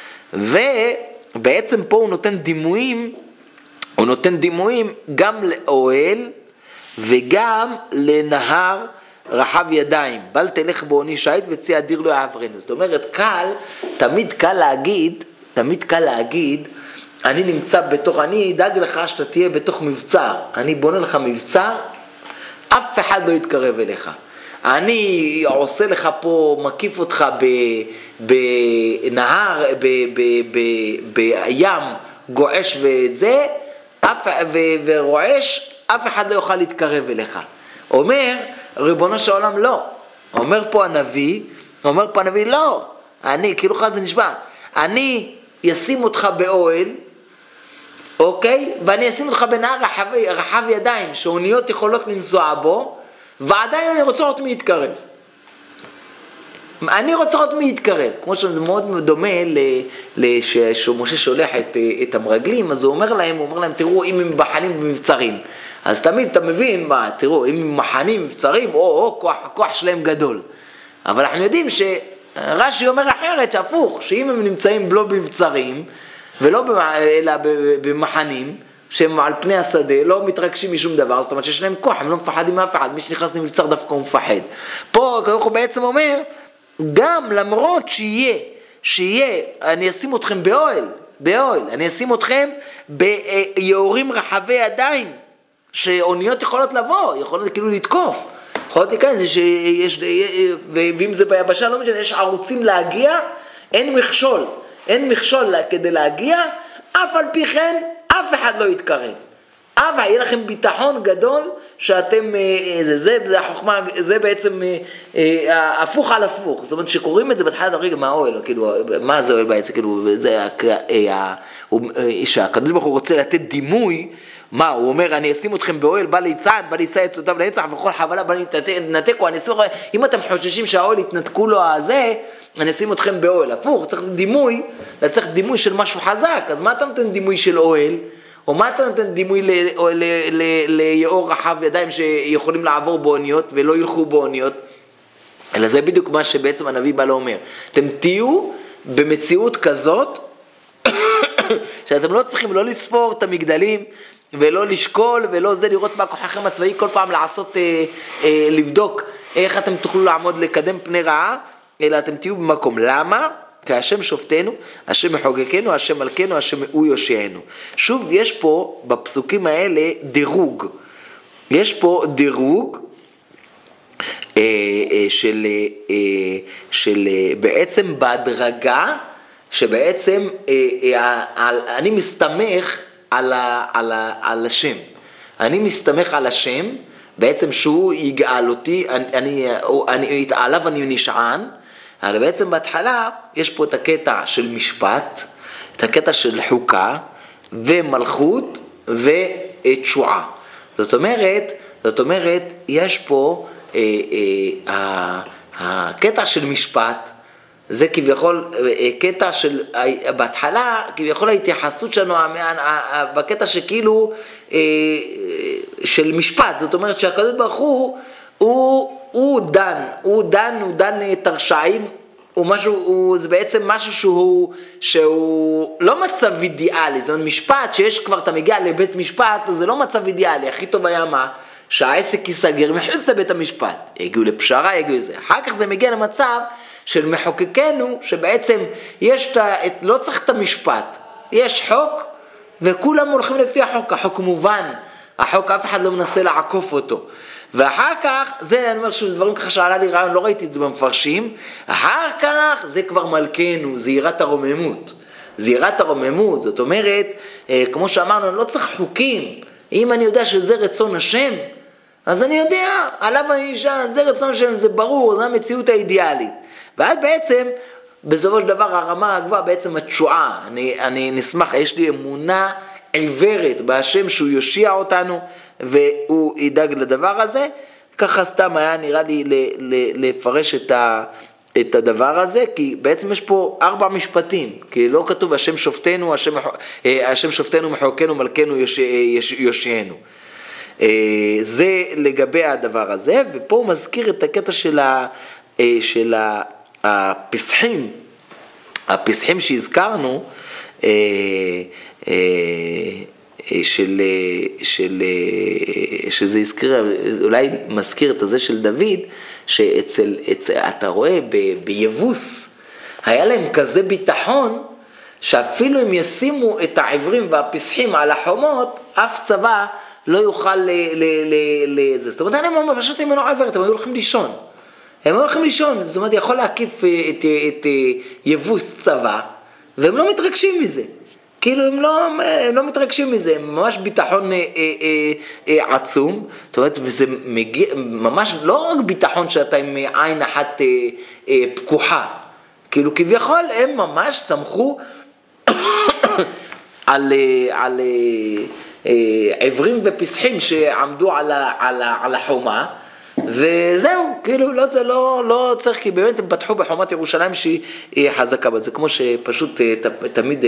ובעצם פה הוא נותן דימויים, הוא נותן דימויים גם לאוהל וגם לנהר רחב ידיים, בל תלך בעוני שייט וצי אדיר לא יעברנו. זאת אומרת, קל, תמיד קל להגיד, תמיד קל להגיד, אני נמצא בתוך, אני אדאג לך שאתה תהיה בתוך מבצר, אני בונה לך מבצר, אף אחד לא יתקרב אליך. אני עושה לך פה, מקיף אותך בנהר, בים, גועש וזה, ורועש, אף אחד לא יוכל להתקרב אליך. אומר, ריבונו של עולם לא. אומר פה הנביא, אומר פה הנביא לא. אני, כאילו לך זה נשבע, אני אשים אותך באוהל, אוקיי? ואני אשים אותך בנהר רחב, רחב ידיים, שאוניות יכולות לנסוע בו, ועדיין אני רוצה עוד מי יתקרב. אני רוצה עוד מי יתקרב. כמו שזה מאוד דומה שמשה שולח את, את המרגלים, אז הוא אומר להם, הוא אומר להם, תראו, אם הם מחנים במבצרים, אז תמיד אתה מבין, מה, תראו, אם הם מחנים במבצרים, או, או, כוח, הכוח שלהם גדול. אבל אנחנו יודעים שרש"י אומר אחרת, הפוך, שאם הם נמצאים לא במבצרים, ולא אלא במחנים, שהם על פני השדה, לא מתרגשים משום דבר, זאת אומרת שיש להם כוח, הם לא מפחדים מאף אחד, מי שנכנס למבצר דווקא הוא מפחד. פה הוא בעצם אומר, גם למרות שיהיה, שיהיה, אני אשים אתכם באוהל, באוהל, אני אשים אתכם ביעורים רחבי ידיים, שאוניות יכולות לבוא, יכולות כאילו לתקוף, יכולות להיכנס, שיש, ואם זה ביבשה, לא משנה, יש ערוצים להגיע, אין מכשול, אין מכשול כדי להגיע, אף על פי כן, אף אחד לא יתקרב. אבל יהיה לכם ביטחון גדול שאתם, זה, זה, זה החוכמה, זה בעצם הפוך על הפוך. זאת אומרת, שקוראים את זה בתחילת הרגע, מה אוהל? כאילו, מה זה אוהל בעצם? כאילו, זה, שהקדוש ברוך הוא רוצה לתת דימוי, מה, הוא אומר, אני אשים אתכם באוהל, בא ליצן, בא לישא את אותם לנצח, וכל חבלה, בא להתנתקו, אני אשים אתכם, אם אתם חוששים שהאוהל יתנתקו לו הזה, אני אשים אתכם באוהל. הפוך, צריך דימוי, צריך דימוי של משהו חזק, אז מה אתה נותן דימוי של אוהל? או מה אתה נותן דימוי ליאור רחב ידיים שיכולים לעבור באוניות ולא ילכו באוניות? אלא זה בדיוק מה שבעצם הנביא בא לאומר. אתם תהיו במציאות כזאת, שאתם לא צריכים לא לספור את המגדלים, ולא לשקול, ולא זה לראות מה כוחכם הצבאי, כל פעם לעשות, אה, אה, לבדוק איך אתם תוכלו לעמוד לקדם פני רעה, אלא אתם תהיו במקום. למה? כי השם שופטנו, השם מחוגגנו, השם מלכנו, השם הוא יושיענו. שוב, יש פה בפסוקים האלה דירוג. יש פה דירוג אה, אה, של, אה, של אה, בעצם בהדרגה, שבעצם אה, אה, אה, אני מסתמך על, ה, על, ה, על השם. אני מסתמך על השם, בעצם שהוא יגאל אותי, אני, אני, אני, עליו אני נשען, אבל בעצם בהתחלה יש פה את הקטע של משפט, את הקטע של חוקה ומלכות ותשועה. זאת אומרת, זאת אומרת, יש פה אה, אה, הקטע של משפט, זה כביכול קטע של, בהתחלה כביכול ההתייחסות שלנו בקטע שכאילו של משפט, זאת אומרת שהקדוש ברוך הוא, הוא, הוא דן, הוא דן, הוא דן תרשעים, הוא משהו, הוא, זה בעצם משהו שהוא, שהוא לא מצב אידיאלי, זאת אומרת משפט שיש כבר, אתה מגיע לבית משפט, זה לא מצב אידיאלי, הכי טוב היה מה? שהעסק ייסגר מחוץ לבית המשפט, הגיעו לפשרה, הגיעו לזה, אחר כך זה מגיע למצב של מחוקקנו, שבעצם יש, את, לא צריך את המשפט, יש חוק, וכולם הולכים לפי החוק, החוק מובן, החוק אף אחד לא מנסה לעקוף אותו, ואחר כך, זה אני אומר שוב, דברים ככה שעלה לי רעיון, לא ראיתי את זה במפרשים, אחר כך זה כבר מלכנו, זה יראת הרוממות, זה יראת הרוממות, זאת אומרת, כמו שאמרנו, אני לא צריך חוקים, אם אני יודע שזה רצון השם, אז אני יודע, עליו אני אשען, זה רצון השם, זה ברור, זה המציאות האידיאלית, ואז בעצם, בסופו של דבר הרמה הגבוהה, בעצם התשועה, אני, אני נשמח, יש לי אמונה עיוורת בהשם שהוא יושיע אותנו, והוא ידאג לדבר הזה, ככה סתם היה נראה לי לפרש את, ה, את הדבר הזה, כי בעצם יש פה ארבע משפטים, כי לא כתוב השם שופטנו, השם, השם שופטנו מחוקנו מלכנו יושיענו. זה לגבי הדבר הזה, ופה הוא מזכיר את הקטע של, ה, של הפסחים, הפסחים שהזכרנו, של, של, שזה הזכיר, אולי מזכיר את הזה של דוד, שאצל, אצל, אתה רואה ב, ביבוס, היה להם כזה ביטחון, שאפילו אם ישימו את העברים והפסחים על החומות, אף צבא לא יוכל לזה. זאת אומרת, הם פשוט הם לא עברת, הם היו הולכים לישון. הם היו הולכים לישון, זאת אומרת, יכול להקיף את, את יבוס צבא, והם לא מתרגשים מזה. כאילו הם לא, הם לא מתרגשים מזה, הם ממש ביטחון אה, אה, אה, עצום, זאת אומרת, וזה מגיע, ממש לא רק ביטחון שאתה עם עין אחת אה, אה, פקוחה, כאילו כביכול הם ממש סמכו על, על אה, עברים ופסחים שעמדו על, ה, על, ה, על החומה, וזהו, כאילו לא, זה לא, לא צריך, כי באמת הם פתחו בחומת ירושלים שהיא חזקה, אבל זה כמו שפשוט ת, תמיד...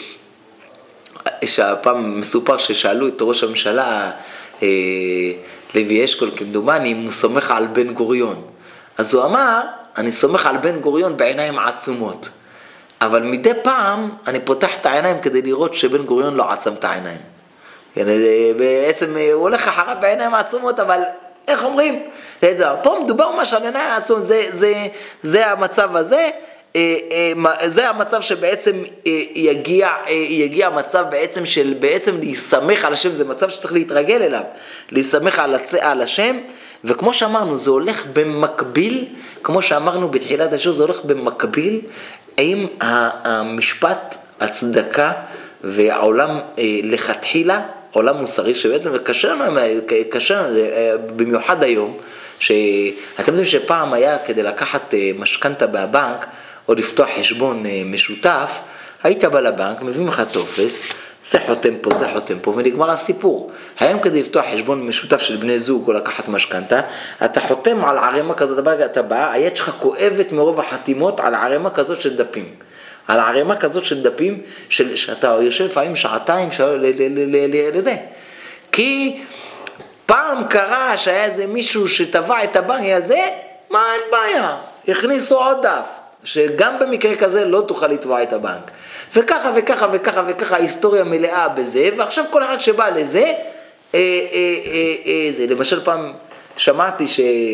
שהפעם מסופר ששאלו את ראש הממשלה, אה, לוי אשכול כמדומני, אם הוא סומך על בן גוריון. אז הוא אמר, אני סומך על בן גוריון בעיניים עצומות. אבל מדי פעם אני פותח את העיניים כדי לראות שבן גוריון לא עצם את העיניים. בעצם הוא הולך אחריו בעיניים עצומות, אבל איך אומרים? פה מדובר ממש על עיניים עצומות, זה, זה, זה המצב הזה, זה המצב שבעצם יגיע, יגיע המצב בעצם של בעצם להיסמך על השם, זה מצב שצריך להתרגל אליו, להיסמך על, הצ... על השם, וכמו שאמרנו, זה הולך במקביל, כמו שאמרנו בתחילת השיעור, זה הולך במקביל עם המשפט, הצדקה והעולם לכתחילה, עולם מוסרי שבעצם, וקשה לנו, קשה לנו, במיוחד היום, שאתם יודעים שפעם היה כדי לקחת משכנתה מהבנק, או לפתוח חשבון משותף, היית בא לבנק, מביא לך טופס, זה חותם פה, זה חותם פה, ונגמר הסיפור. היום כדי לפתוח חשבון משותף של בני זוג או לקחת משכנתה, אתה חותם על ערימה כזאת, אתה בא, היד שלך כואבת מרוב החתימות על ערימה כזאת של דפים. על ערימה כזאת של דפים, של, שאתה יושב לפעמים שעתיים לזה. כי פעם קרה שהיה איזה מישהו שטבע את הבנק הזה, מה אין בעיה? הכניסו עוד דף. שגם במקרה כזה לא תוכל לתבוע את הבנק. וככה וככה וככה וככה ההיסטוריה מלאה בזה, ועכשיו כל אחד שבא לזה, אה, אה, אה, אה, זה. למשל פעם שמעתי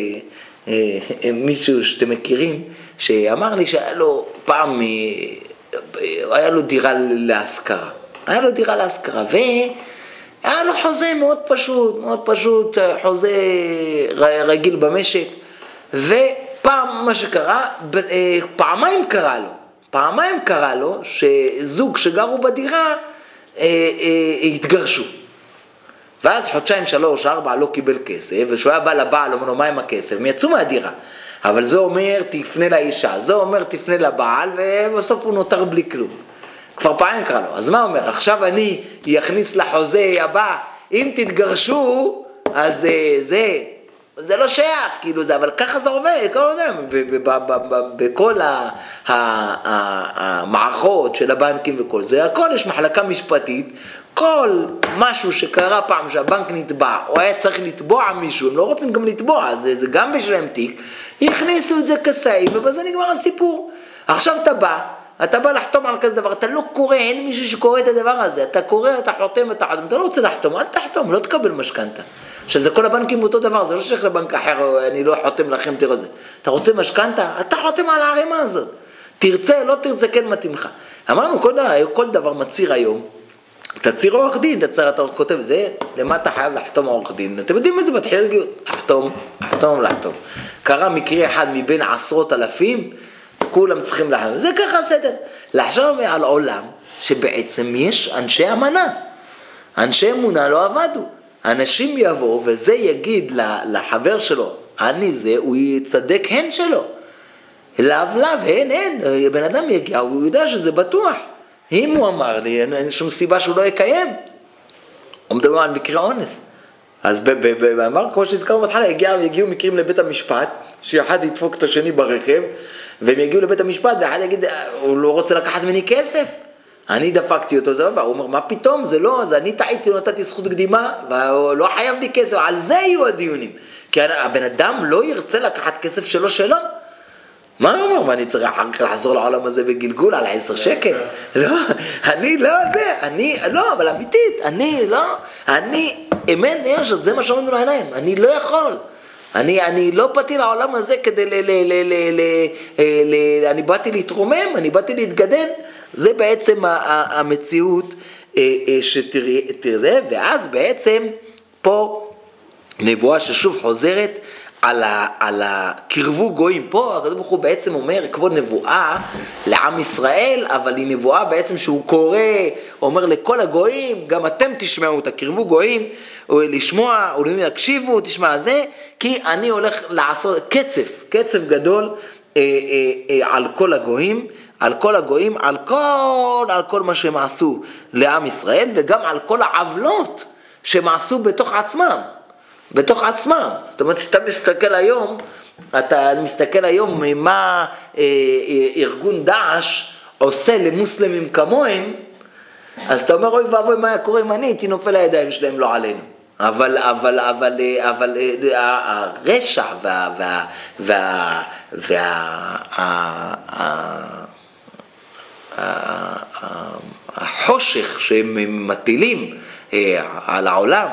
שמישהו שאתם מכירים, שאמר לי שהיה לו פעם, היה לו דירה להשכרה. היה לו דירה להשכרה, והיה לו חוזה מאוד פשוט, מאוד פשוט, חוזה רגיל במשק, ו... פעם מה שקרה, פעמיים קרה לו, פעמיים קרה לו שזוג שגרו בדירה אה, אה, התגרשו. ואז חודשיים, שלוש, ארבע לא קיבל כסף, ושהוא היה בא לבעל, אומר לו מה עם הכסף, הם יצאו מהדירה. אבל זה אומר תפנה לאישה, זה אומר תפנה לבעל, ובסוף הוא נותר בלי כלום. כבר פעמיים קרה לו, אז מה אומר? עכשיו אני יכניס לחוזה הבא, אם תתגרשו, אז אה, זה... זה לא שייך, כאילו זה, אבל ככה זה עובד, בכל המערכות של הבנקים וכל זה, הכל יש מחלקה משפטית, כל משהו שקרה פעם שהבנק נתבע, או היה צריך לתבוע מישהו, הם לא רוצים גם לתבוע, זה, זה גם בשלם תיק, יכניסו את זה כסאי, ובזה נגמר הסיפור. עכשיו אתה בא, אתה בא לחתום על כזה דבר, אתה לא קורא, אין מישהו שקורא את הדבר הזה, אתה קורא, אתה חותם, אתה חותם, אתה לא רוצה לחתום, אל תחתום, לא תקבל משכנתה. שזה כל הבנקים אותו דבר, זה לא שייך לבנק אחר, אני לא חותם לכם, תראו זה. אתה רוצה משכנתה? אתה חותם על הערימה הזאת. תרצה, לא תרצה, כן מתאים לך. אמרנו, כל דבר, כל דבר מציר היום, תציר עורך דין, תציר, אתה כותב, זה, למה אתה חייב לחתום עורך דין? אתם יודעים את זה בתחילת גיוס, לחתום, לחתום, לחתום. קרה מקרה אחד מבין עשרות אלפים, כולם צריכים לחתום, זה ככה הסדר. לחשוב על עולם שבעצם יש אנשי אמנה, אנשי אמונה לא עבדו. אנשים יבואו וזה יגיד לחבר שלו, אני זה, הוא יצדק הן שלו. לאו לאו, הן, הן, בן אדם יגיע, הוא יודע שזה בטוח. אם הוא אמר לי, אין שום סיבה שהוא לא יקיים. הוא מדבר על מקרה אונס. אז באמר, כמו שהזכרנו בהתחלה, יגיעו מקרים לבית המשפט, שאחד ידפוק את השני ברכב, והם יגיעו לבית המשפט, ואחד יגיד, הוא לא רוצה לקחת ממני כסף. אני דפקתי אותו, זה הוא אומר, מה פתאום, זה לא, אז אני טעיתי, נתתי זכות קדימה, והוא לא חייב לי כסף, על זה יהיו הדיונים. כי הבן אדם לא ירצה לקחת כסף שלו שלו. מה הוא אומר, ואני צריך אחר כך לחזור לעולם הזה בגלגול על עשר שקל? לא, אני לא זה, אני, לא, אבל אמיתית, אני לא, אני, אמן יש, זה מה שאומרים לעיניים, אני לא יכול. אני, אני לא באתי לעולם הזה כדי, ל, ל, ל, ל, ל, ל, אני באתי להתרומם, אני באתי להתגדל. זה בעצם המציאות שתראה, ואז בעצם פה נבואה ששוב חוזרת על, ה, על הקרבו גויים. פה הקדוש ברוך הוא בעצם אומר כבוד נבואה לעם ישראל, אבל היא נבואה בעצם שהוא קורא, אומר לכל הגויים, גם אתם תשמעו את הקרבו גויים, לשמוע, אולי יקשיבו, תשמע זה, כי אני הולך לעשות קצף, קצף גדול אה, אה, אה, על כל הגויים, על כל הגויים, על כל, על כל מה שהם עשו לעם ישראל, וגם על כל העוולות שהם עשו בתוך עצמם, בתוך עצמם. זאת אומרת, שאתה מסתכל היום, אתה מסתכל היום מה אה, אה, ארגון דאעש עושה למוסלמים כמוהם, אז אתה אומר, אוי ואבוי, מה היה קורה אם אני הייתי נופל לידיים שלהם, לא עלינו. אבל, אבל, אבל, אבל, הרשע וה, וה, וה, וה, החושך שהם מטילים על העולם,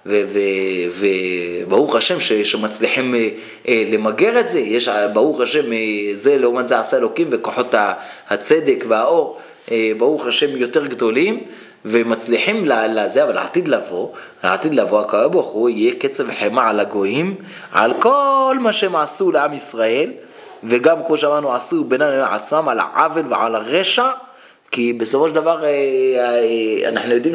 וברוך השם שמצליחים למגר את זה, יש ברוך השם זה לעומת זה עשה אלוקים וכוחות הצדק והאור, ברוך השם יותר גדולים, ומצליחים לזה, אבל לעתיד לבוא, לעתיד לבוא, הקדוש ברוך הוא יהיה קצף וחמה על הגויים, על כל מה שהם עשו לעם ישראל, וגם כמו שאמרנו עשו בינם עצמם על העוול ועל הרשע, כי בסופו של דבר אנחנו יודעים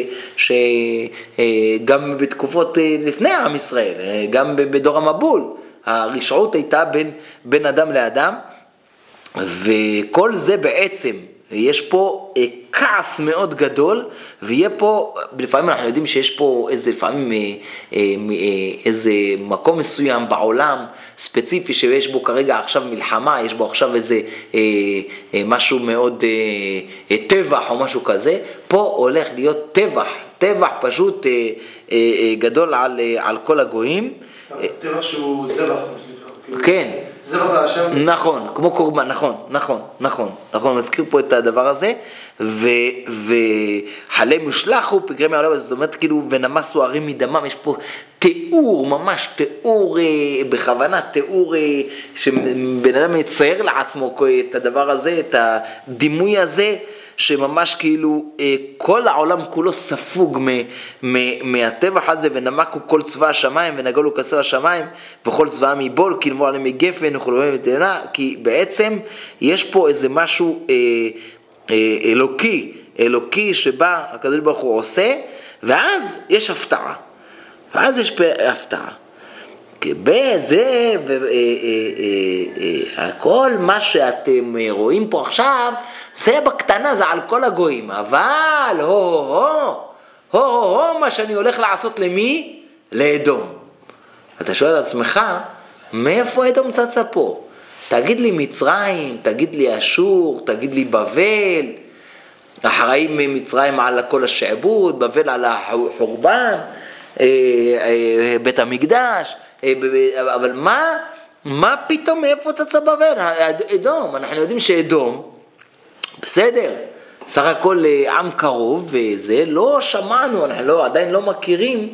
שגם בתקופות לפני עם ישראל, גם בדור המבול, הרשעות הייתה בין, בין אדם לאדם, וכל זה בעצם, יש פה כעס מאוד גדול, ויהיה פה, לפעמים אנחנו יודעים שיש פה איזה, לפעמים איזה מקום מסוים בעולם ספציפי, שיש בו כרגע עכשיו מלחמה, יש בו עכשיו איזה משהו מאוד טבח או משהו כזה, פה הולך להיות טבח, טבח פשוט גדול על, על כל הגויים. טבח שהוא זבח. כן. זבח להשם. נכון, כמו קורבן, נכון, נכון, נכון, נכון, מזכיר פה את הדבר הזה, וחלה מושלחו, פגרי מעליו, זאת אומרת כאילו, ונמסו ערים מדמם, יש פה תיאור, ממש תיאור, בכוונה, תיאור שבן אדם מצייר לעצמו את הדבר הזה, את הדימוי הזה, שממש כאילו כל העולם כולו ספוג מהטבח הזה, ונמקו כל צבא השמיים ונגלו כסר השמיים וכל צבא מבול כנבו עליהם מגפן וכולהם ותאנה, כי בעצם יש פה איזה משהו אה, אה, אלוקי, אלוקי שבא הקדוש ברוך הוא עושה, ואז יש הפתעה, ואז יש הפתעה. בזה, כל מה שאתם רואים פה עכשיו, זה בקטנה, זה על כל הגויים, אבל הו הו הו הו הו מה שאני הולך לעשות למי? לאדום. אתה שואל את עצמך, מאיפה אדום צצה פה? תגיד לי מצרים, תגיד לי אשור, תגיד לי בבל, אחראים ממצרים על כל השעבוד, בבל על החורבן, בית המקדש, אבל מה, מה פתאום מאיפה תצא בבל? אדום, אנחנו יודעים שאדום, בסדר, סך הכל עם קרוב וזה, לא שמענו, אנחנו לא, עדיין לא מכירים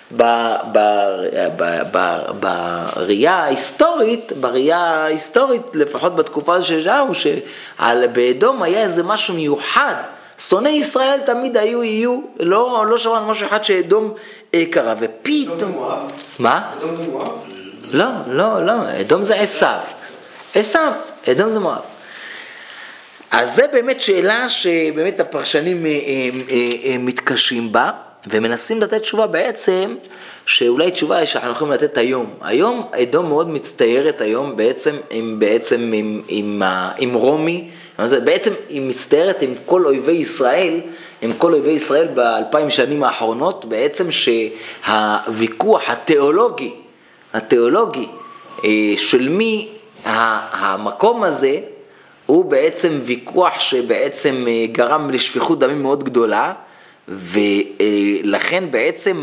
בראייה ההיסטורית, בראייה ההיסטורית, לפחות בתקופה שזהו, שבאדום היה איזה משהו מיוחד, שונאי ישראל תמיד היו, יהיו, לא, לא שמענו משהו אחד שאדום קרה, ופתאום... אדום זה מואב? מה? אדום זה מואב? לא, לא, לא, אדום זה עשיו, עשיו, אדום זה מואב. אז זה באמת שאלה שבאמת הפרשנים מתקשים בה, ומנסים לתת תשובה בעצם, שאולי תשובה שאנחנו יכולים לתת היום. היום אדום מאוד מצטיירת היום בעצם עם, בעצם עם, עם, עם רומי, בעצם היא מצטיירת עם כל אויבי ישראל, עם כל אויבי ישראל באלפיים שנים האחרונות, בעצם שהוויכוח התיאולוגי, התיאולוגי של מי המקום הזה, הוא בעצם ויכוח שבעצם גרם לשפיכות דמים מאוד גדולה, ולכן בעצם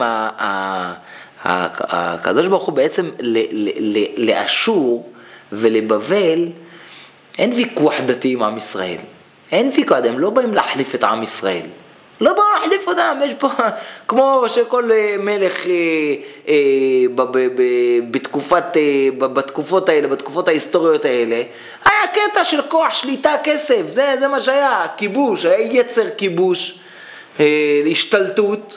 הקדוש ברוך הוא בעצם לאשור ולבבל אין ויכוח דתי עם עם ישראל, אין ויכוח, הם לא באים להחליף את עם ישראל, לא באו להחליף אותם, יש פה כמו שכל מלך בתקופת, בתקופות האלה, בתקופות ההיסטוריות האלה, היה קטע של כוח, שליטה, כסף, זה, זה מה שהיה, כיבוש, היה יצר כיבוש, להשתלטות.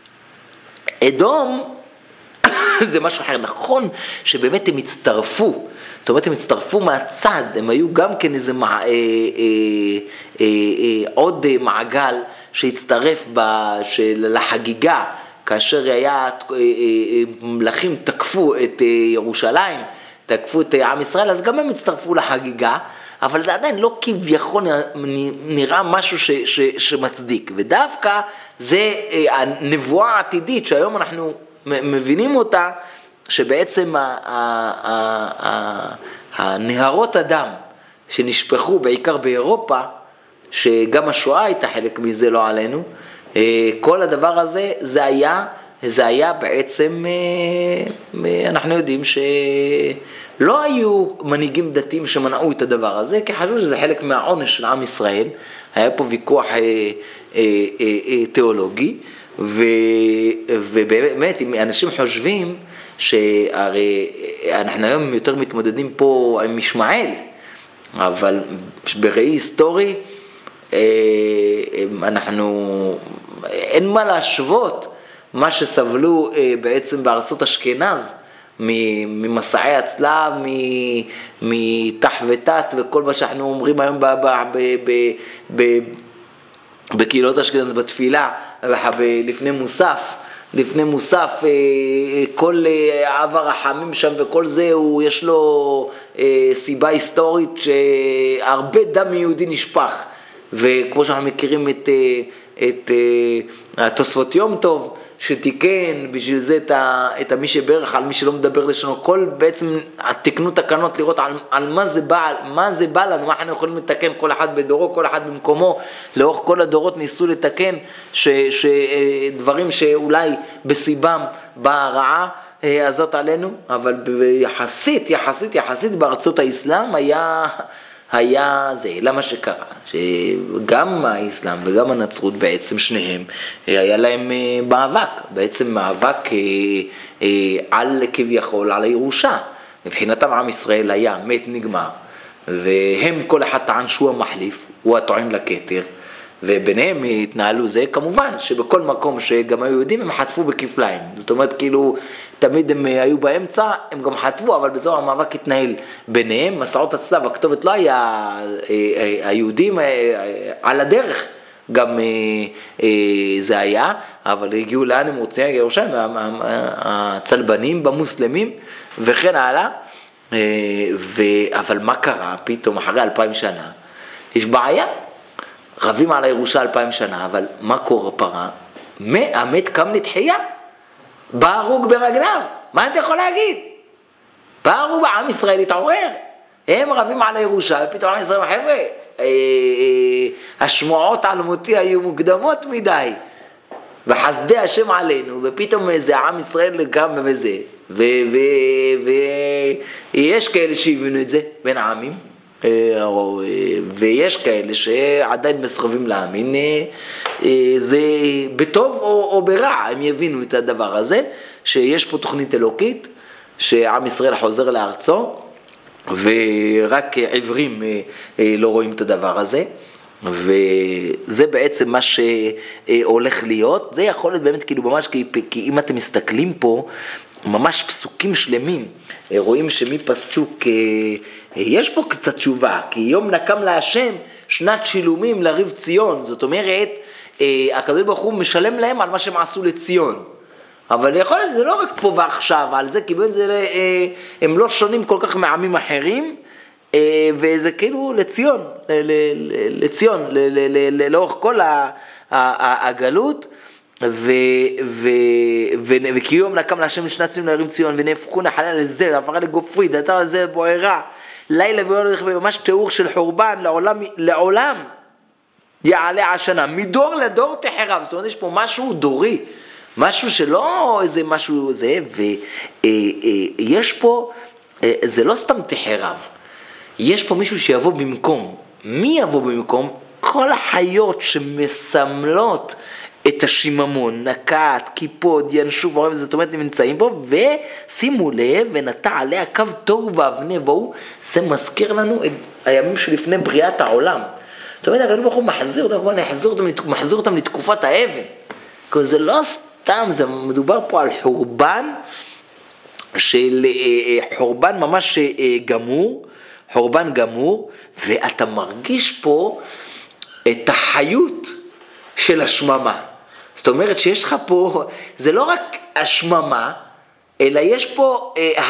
אדום זה משהו אחר, נכון שבאמת הם הצטרפו, זאת אומרת הם הצטרפו מהצד, הם היו גם כן איזה מע... אה, אה, אה, אה, עוד מעגל שהצטרף של... לחגיגה, כאשר היה אה, אה, מלכים תקפו את אה, ירושלים, תקפו את עם ישראל, אז גם הם הצטרפו לחגיגה, אבל זה עדיין לא כביכול נראה משהו ש, ש, שמצדיק, ודווקא זה הנבואה העתידית שהיום אנחנו מבינים אותה, שבעצם ה, ה, ה, ה, הנהרות הדם שנשפכו בעיקר באירופה, שגם השואה הייתה חלק מזה לא עלינו, כל הדבר הזה זה היה, זה היה בעצם, אנחנו יודעים ש... לא היו מנהיגים דתיים שמנעו את הדבר הזה, כי חשבו שזה חלק מהעונש של עם ישראל, היה פה ויכוח אה, אה, אה, אה, תיאולוגי, ו, ובאמת אם אנשים חושבים שהרי אנחנו היום יותר מתמודדים פה עם ישמעאל, אבל בראי היסטורי אה, אנחנו, אין מה להשוות מה שסבלו אה, בעצם בארצות אשכנז, ממסעי הצלב, מתח ותת וכל מה שאנחנו אומרים היום בקהילות אשכנז בתפילה, לפני מוסף, לפני מוסף, כל אב הרחמים שם וכל זה, הוא, יש לו סיבה היסטורית שהרבה דם יהודי נשפך, וכמו שאנחנו מכירים את, את התוספות יום טוב, שתיקן בשביל זה את, ה, את מי שברך על מי שלא מדבר לשונו, כל בעצם תקנו תקנות לראות על, על מה זה בא, מה זה בא לנו, מה אנחנו יכולים לתקן כל אחד בדורו, כל אחד במקומו, לאורך כל הדורות ניסו לתקן ש, שדברים שאולי בסיבם באה רעה הזאת עלינו, אבל יחסית, יחסית, יחסית בארצות האסלאם היה... היה זה, למה שקרה, שגם האסלאם וגם הנצרות בעצם שניהם, היה להם מאבק, בעצם מאבק על כביכול, על הירושה. מבחינתם עם ישראל היה מת נגמר, והם כל אחד טען שהוא המחליף, הוא הטוען לכתר, וביניהם התנהלו זה, כמובן שבכל מקום שגם היהודים הם חטפו בכפליים, זאת אומרת כאילו תמיד הם היו באמצע, הם גם חטפו, אבל בזו המאבק התנהל ביניהם, מסעות הצלב, הכתובת לא היה היהודים על הדרך, גם זה היה, אבל הגיעו לאן הם רוצים, ירושלים, הצלבנים במוסלמים וכן הלאה, אבל מה קרה פתאום אחרי אלפיים שנה? יש בעיה. רבים על הירושה אלפיים שנה, אבל מה קורה פרה? המת קם לתחייה, בא הרוג ברגליו, מה אתה יכול להגיד? בא הרוג, עם ישראל התעורר, הם רבים על הירושה, ופתאום עם ישראל, חבר'ה, אה, אה, השמועות על מותי היו מוקדמות מדי, וחסדי השם עלינו, ופתאום איזה עם ישראל קם וזה, ויש כאלה שהבינו את זה בין העמים, ויש כאלה שעדיין מסרבים להאמין, זה בטוב או, או ברע, הם יבינו את הדבר הזה, שיש פה תוכנית אלוקית, שעם ישראל חוזר לארצו, ורק עברים לא רואים את הדבר הזה, וזה בעצם מה שהולך להיות. זה יכול להיות באמת כאילו ממש, כי, כי אם אתם מסתכלים פה, ממש פסוקים שלמים, רואים שמפסוק, יש פה קצת תשובה, כי יום נקם להשם שנת שילומים לריב ציון, זאת אומרת, הקדוש ברוך הוא משלם להם על מה שהם עשו לציון, אבל יכול להיות, זה לא רק פה ועכשיו, על זה, כי בין זה, הם לא שונים כל כך מעמים אחרים, וזה כאילו לציון, לציון, לאורך כל הגלות, וכי יום נקם להשם שנת ציון להרים ציון, ונהפכו נחלה לזה, הפכה לגופרית, דתה לזה בוערה, לילה ויום, ממש תיאור של חורבן, לעולם, לעולם יעלה השנה, מדור לדור תחרב, זאת אומרת, יש פה משהו דורי, משהו שלא איזה משהו זה, ויש פה, זה לא סתם תחרב, יש פה מישהו שיבוא במקום. מי יבוא במקום? כל החיות שמסמלות את השיממון, נקת, כיפות, ינשוף, עורב, זאת אומרת, הם נמצאים בו, ושימו לב, ונטע עליה קו תור ואבני בואו, זה מזכיר לנו את הימים שלפני בריאת העולם. זאת אומרת, הקדוש ברוך הוא מחזיר אותם, כמו נחזיר אותם, מחזיר אותם לתקופת האבן. כי זה לא סתם, זה מדובר פה על חורבן, של חורבן ממש גמור, חורבן גמור, ואתה מרגיש פה את החיות של השממה. זאת אומרת שיש לך פה, זה לא רק השממה, אלא יש פה,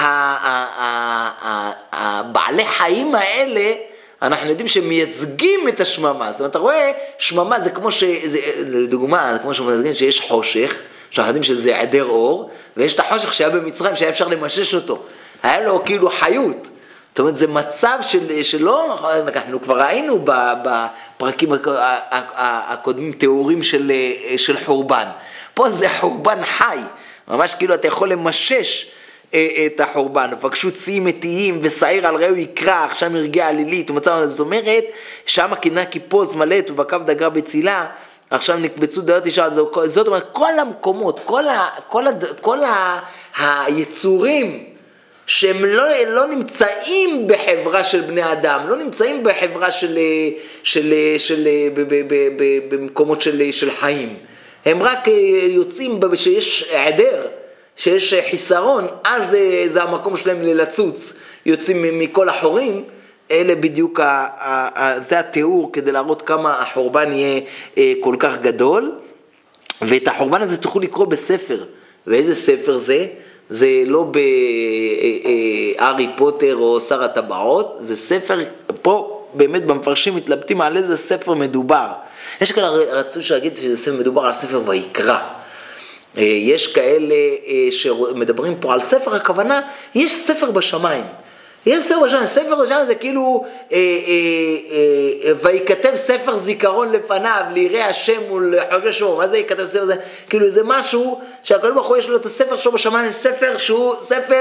הבעלי חיים האלה, אנחנו יודעים שמייצגים את השממה. זאת אומרת, אתה רואה, שממה זה כמו ש... לדוגמה, זה כמו שמייצגים שיש חושך, שאנחנו יודעים שזה עדר אור, ויש את החושך שהיה במצרים, שהיה אפשר למשש אותו. היה לו כאילו חיות. זאת אומרת, זה מצב של, שלא, אנחנו כבר ראינו בפרקים הקודמים תיאורים של, של חורבן. פה זה חורבן חי, ממש כאילו אתה יכול למשש את החורבן. פגשו ציים מתיים ושעיר על ראו יקרח, שם ירגיע עלילית. זאת אומרת, שם כינה כיפוז מלט ובקו דגרה בצילה, עכשיו נקבצו דעות אישה. זאת אומרת, כל המקומות, כל, ה, כל, ה, כל ה, היצורים, שהם לא, לא נמצאים בחברה של בני אדם, לא נמצאים בחברה של, של, של, ב, ב, ב, ב, במקומות של, של חיים. הם רק יוצאים שיש העדר, שיש חיסרון, אז זה, זה המקום שלהם ללצוץ, יוצאים מכל החורים, אלה בדיוק, ה, ה, ה, זה התיאור כדי להראות כמה החורבן יהיה אה, כל כך גדול, ואת החורבן הזה תוכלו לקרוא בספר. ואיזה ספר זה? זה לא בהארי פוטר או שר הטבעות, זה ספר, פה באמת במפרשים מתלבטים על איזה ספר מדובר. יש כאלה רצו להגיד שזה ספר מדובר על ספר ויקרא. יש כאלה שמדברים פה על ספר, הכוונה, יש ספר בשמיים. יש ספר בשמיים, ספר בשמיים זה כאילו, אה, אה, אה, ויקטב ספר זיכרון לפניו, ליראה השם ולחושש שמו. מה זה יקטב ספר זה? כאילו זה משהו שהקדוש ברוך הוא יש לו את הספר שלו בשמיים, ספר שהוא ספר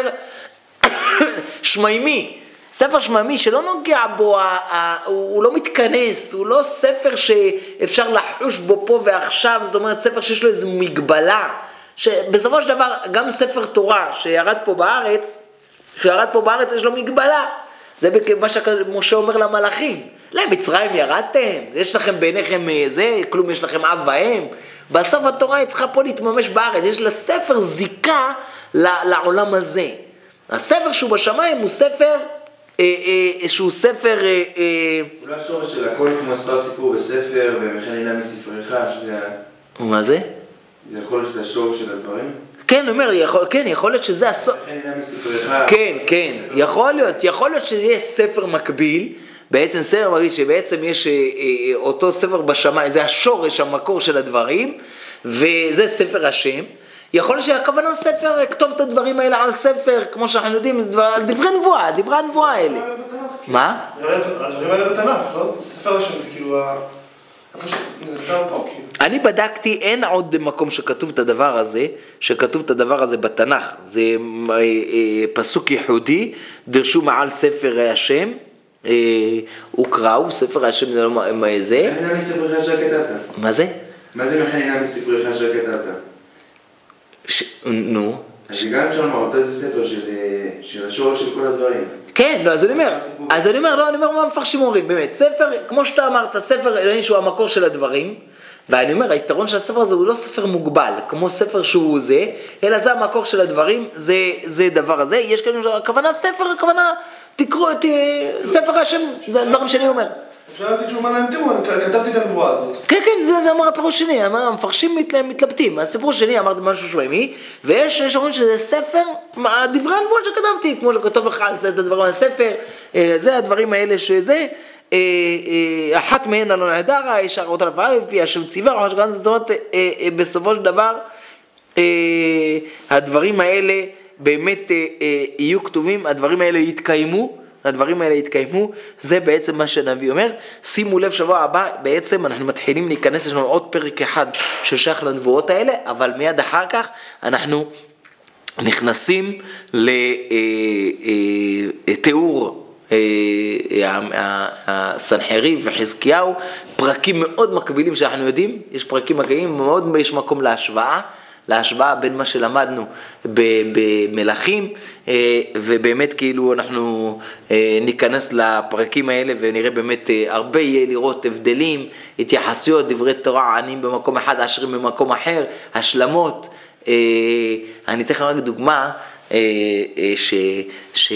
שמיימי. ספר שמיימי שלא נוגע בו, הוא לא מתכנס, הוא לא ספר שאפשר לחוש בו פה ועכשיו, זאת אומרת ספר שיש לו איזו מגבלה, שבסופו של דבר גם ספר תורה שירד פה בארץ, שירד פה בארץ יש לו מגבלה, זה מה שמשה אומר למלאכים, למצרים ירדתם, יש לכם בעיניכם זה, כלום יש לכם אב ואם, בסוף התורה היא צריכה פה להתממש בארץ, יש לה ספר זיקה לעולם הזה, הספר שהוא בשמיים הוא ספר, שהוא ספר... אולי השורש של הכל כמו ספר סיפור בספר ומכן אינה מספריך, שזה... מה זה? זה יכול להיות שזה השורש של הדברים? כן, אני אומר, יכול, כן, יכול להיות שזה הסוף... מכן אינה מספריך... כן, כן, יכול להיות, יכול להיות שיש ספר מקביל, בעצם ספר מרגיש שבעצם יש אותו ספר בשמיים, זה השורש, המקור של הדברים, וזה ספר השם. יכול להיות שהכוונה ספר, כתוב את הדברים האלה על ספר, כמו שאנחנו יודעים, על דברי נבואה, דברי הנבואה האלה. מה? הדברים האלה בתנ"ך, לא? ספר השם זה כאילו, איפה שנכתב פה, כאילו. אני בדקתי, אין עוד מקום שכתוב את הדבר הזה, שכתוב את הדבר הזה בתנ"ך. זה פסוק ייחודי, דרשו מעל ספר השם, וקראו, ספר השם זה לא מה זה. מכן אינה מספריך אשר כתבת. מה זה? מה זה מכן אינה מספריך אשר כתבת? ש... נו. אז גם אפשר לומר, אותו זה ספר של, של השורש של כל הדברים. כן, לא, אז אני אומר, אז אני אומר, לא, אני אומר מה מפרשים אומרים, באמת, ספר, כמו שאתה אמרת, ספר שהוא המקור של הדברים, ואני אומר, היתרון של הספר הזה הוא לא ספר מוגבל, כמו ספר שהוא זה, אלא זה המקור של הדברים, זה, זה דבר הזה, יש כאלה, הכוונה ספר, הכוונה, תקראו את ספר השם, זה הדברים שאני אומר. אפשר להגיד שהוא מה להם תראו, אני כתבתי את הנבואה הזאת. כן, כן, זה, זה אמר הפירוש שני, המפרשים מתלבטים, הסיפור שני אמרתי משהו שמיימי, ויש שאומרים שזה ספר, דברי הנבואה שכתבתי, כמו שכתוב לך על זה, את הדברים הספר, זה הדברים האלה שזה, אחת מהן הלא נהדרה, יש אותה לפעמים, לפי השם ציווה, זאת אומרת, בסופו של דבר, הדברים האלה באמת יהיו כתובים, הדברים האלה יתקיימו, הדברים האלה יתקיימו, זה בעצם מה שנביא אומר. שימו לב, שבוע הבא בעצם אנחנו מתחילים להיכנס, יש לנו עוד פרק אחד ששייך לנבואות האלה, אבל מיד אחר כך אנחנו נכנסים לתיאור הסנחריב וחזקיהו, פרקים מאוד מקבילים שאנחנו יודעים, יש פרקים מקבילים, מאוד יש מקום להשוואה, להשוואה בין מה שלמדנו במלכים, ובאמת כאילו אנחנו ניכנס לפרקים האלה ונראה באמת הרבה יהיה לראות הבדלים, התייחסויות, דברי תורה עניים במקום אחד, עשרים במקום אחר, השלמות. אני אתן לך רק דוגמה ש... ש...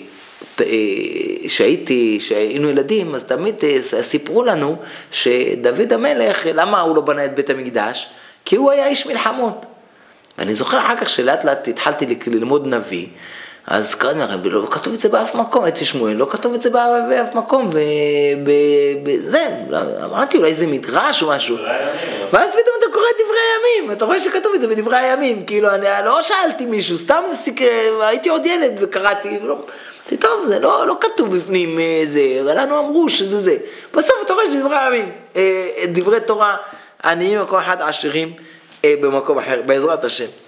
שהייתי, שהיינו ילדים, אז תמיד סיפרו לנו שדוד המלך, למה הוא לא בנה את בית המקדש? כי הוא היה איש מלחמות. ואני זוכר אחר כך שלאט לאט התחלתי ללמוד נביא, אז קראתי לכם, לא כתוב את זה באף מקום, את שמואל, לא כתוב את זה באף מקום, וזה, אמרתי אולי זה מדרש או משהו, ואז פתאום אתה קורא את דברי הימים, אתה רואה שכתוב את זה בדברי הימים, כאילו אני לא שאלתי מישהו, סתם זה סיכר, הייתי עוד ילד וקראתי, אמרתי טוב, זה לא כתוב בפנים זה, לנו אמרו שזה זה, בסוף אתה רואה שדברי הימים, דברי תורה, עניים במקום אחד, עשירים במקום אחר, בעזרת השם.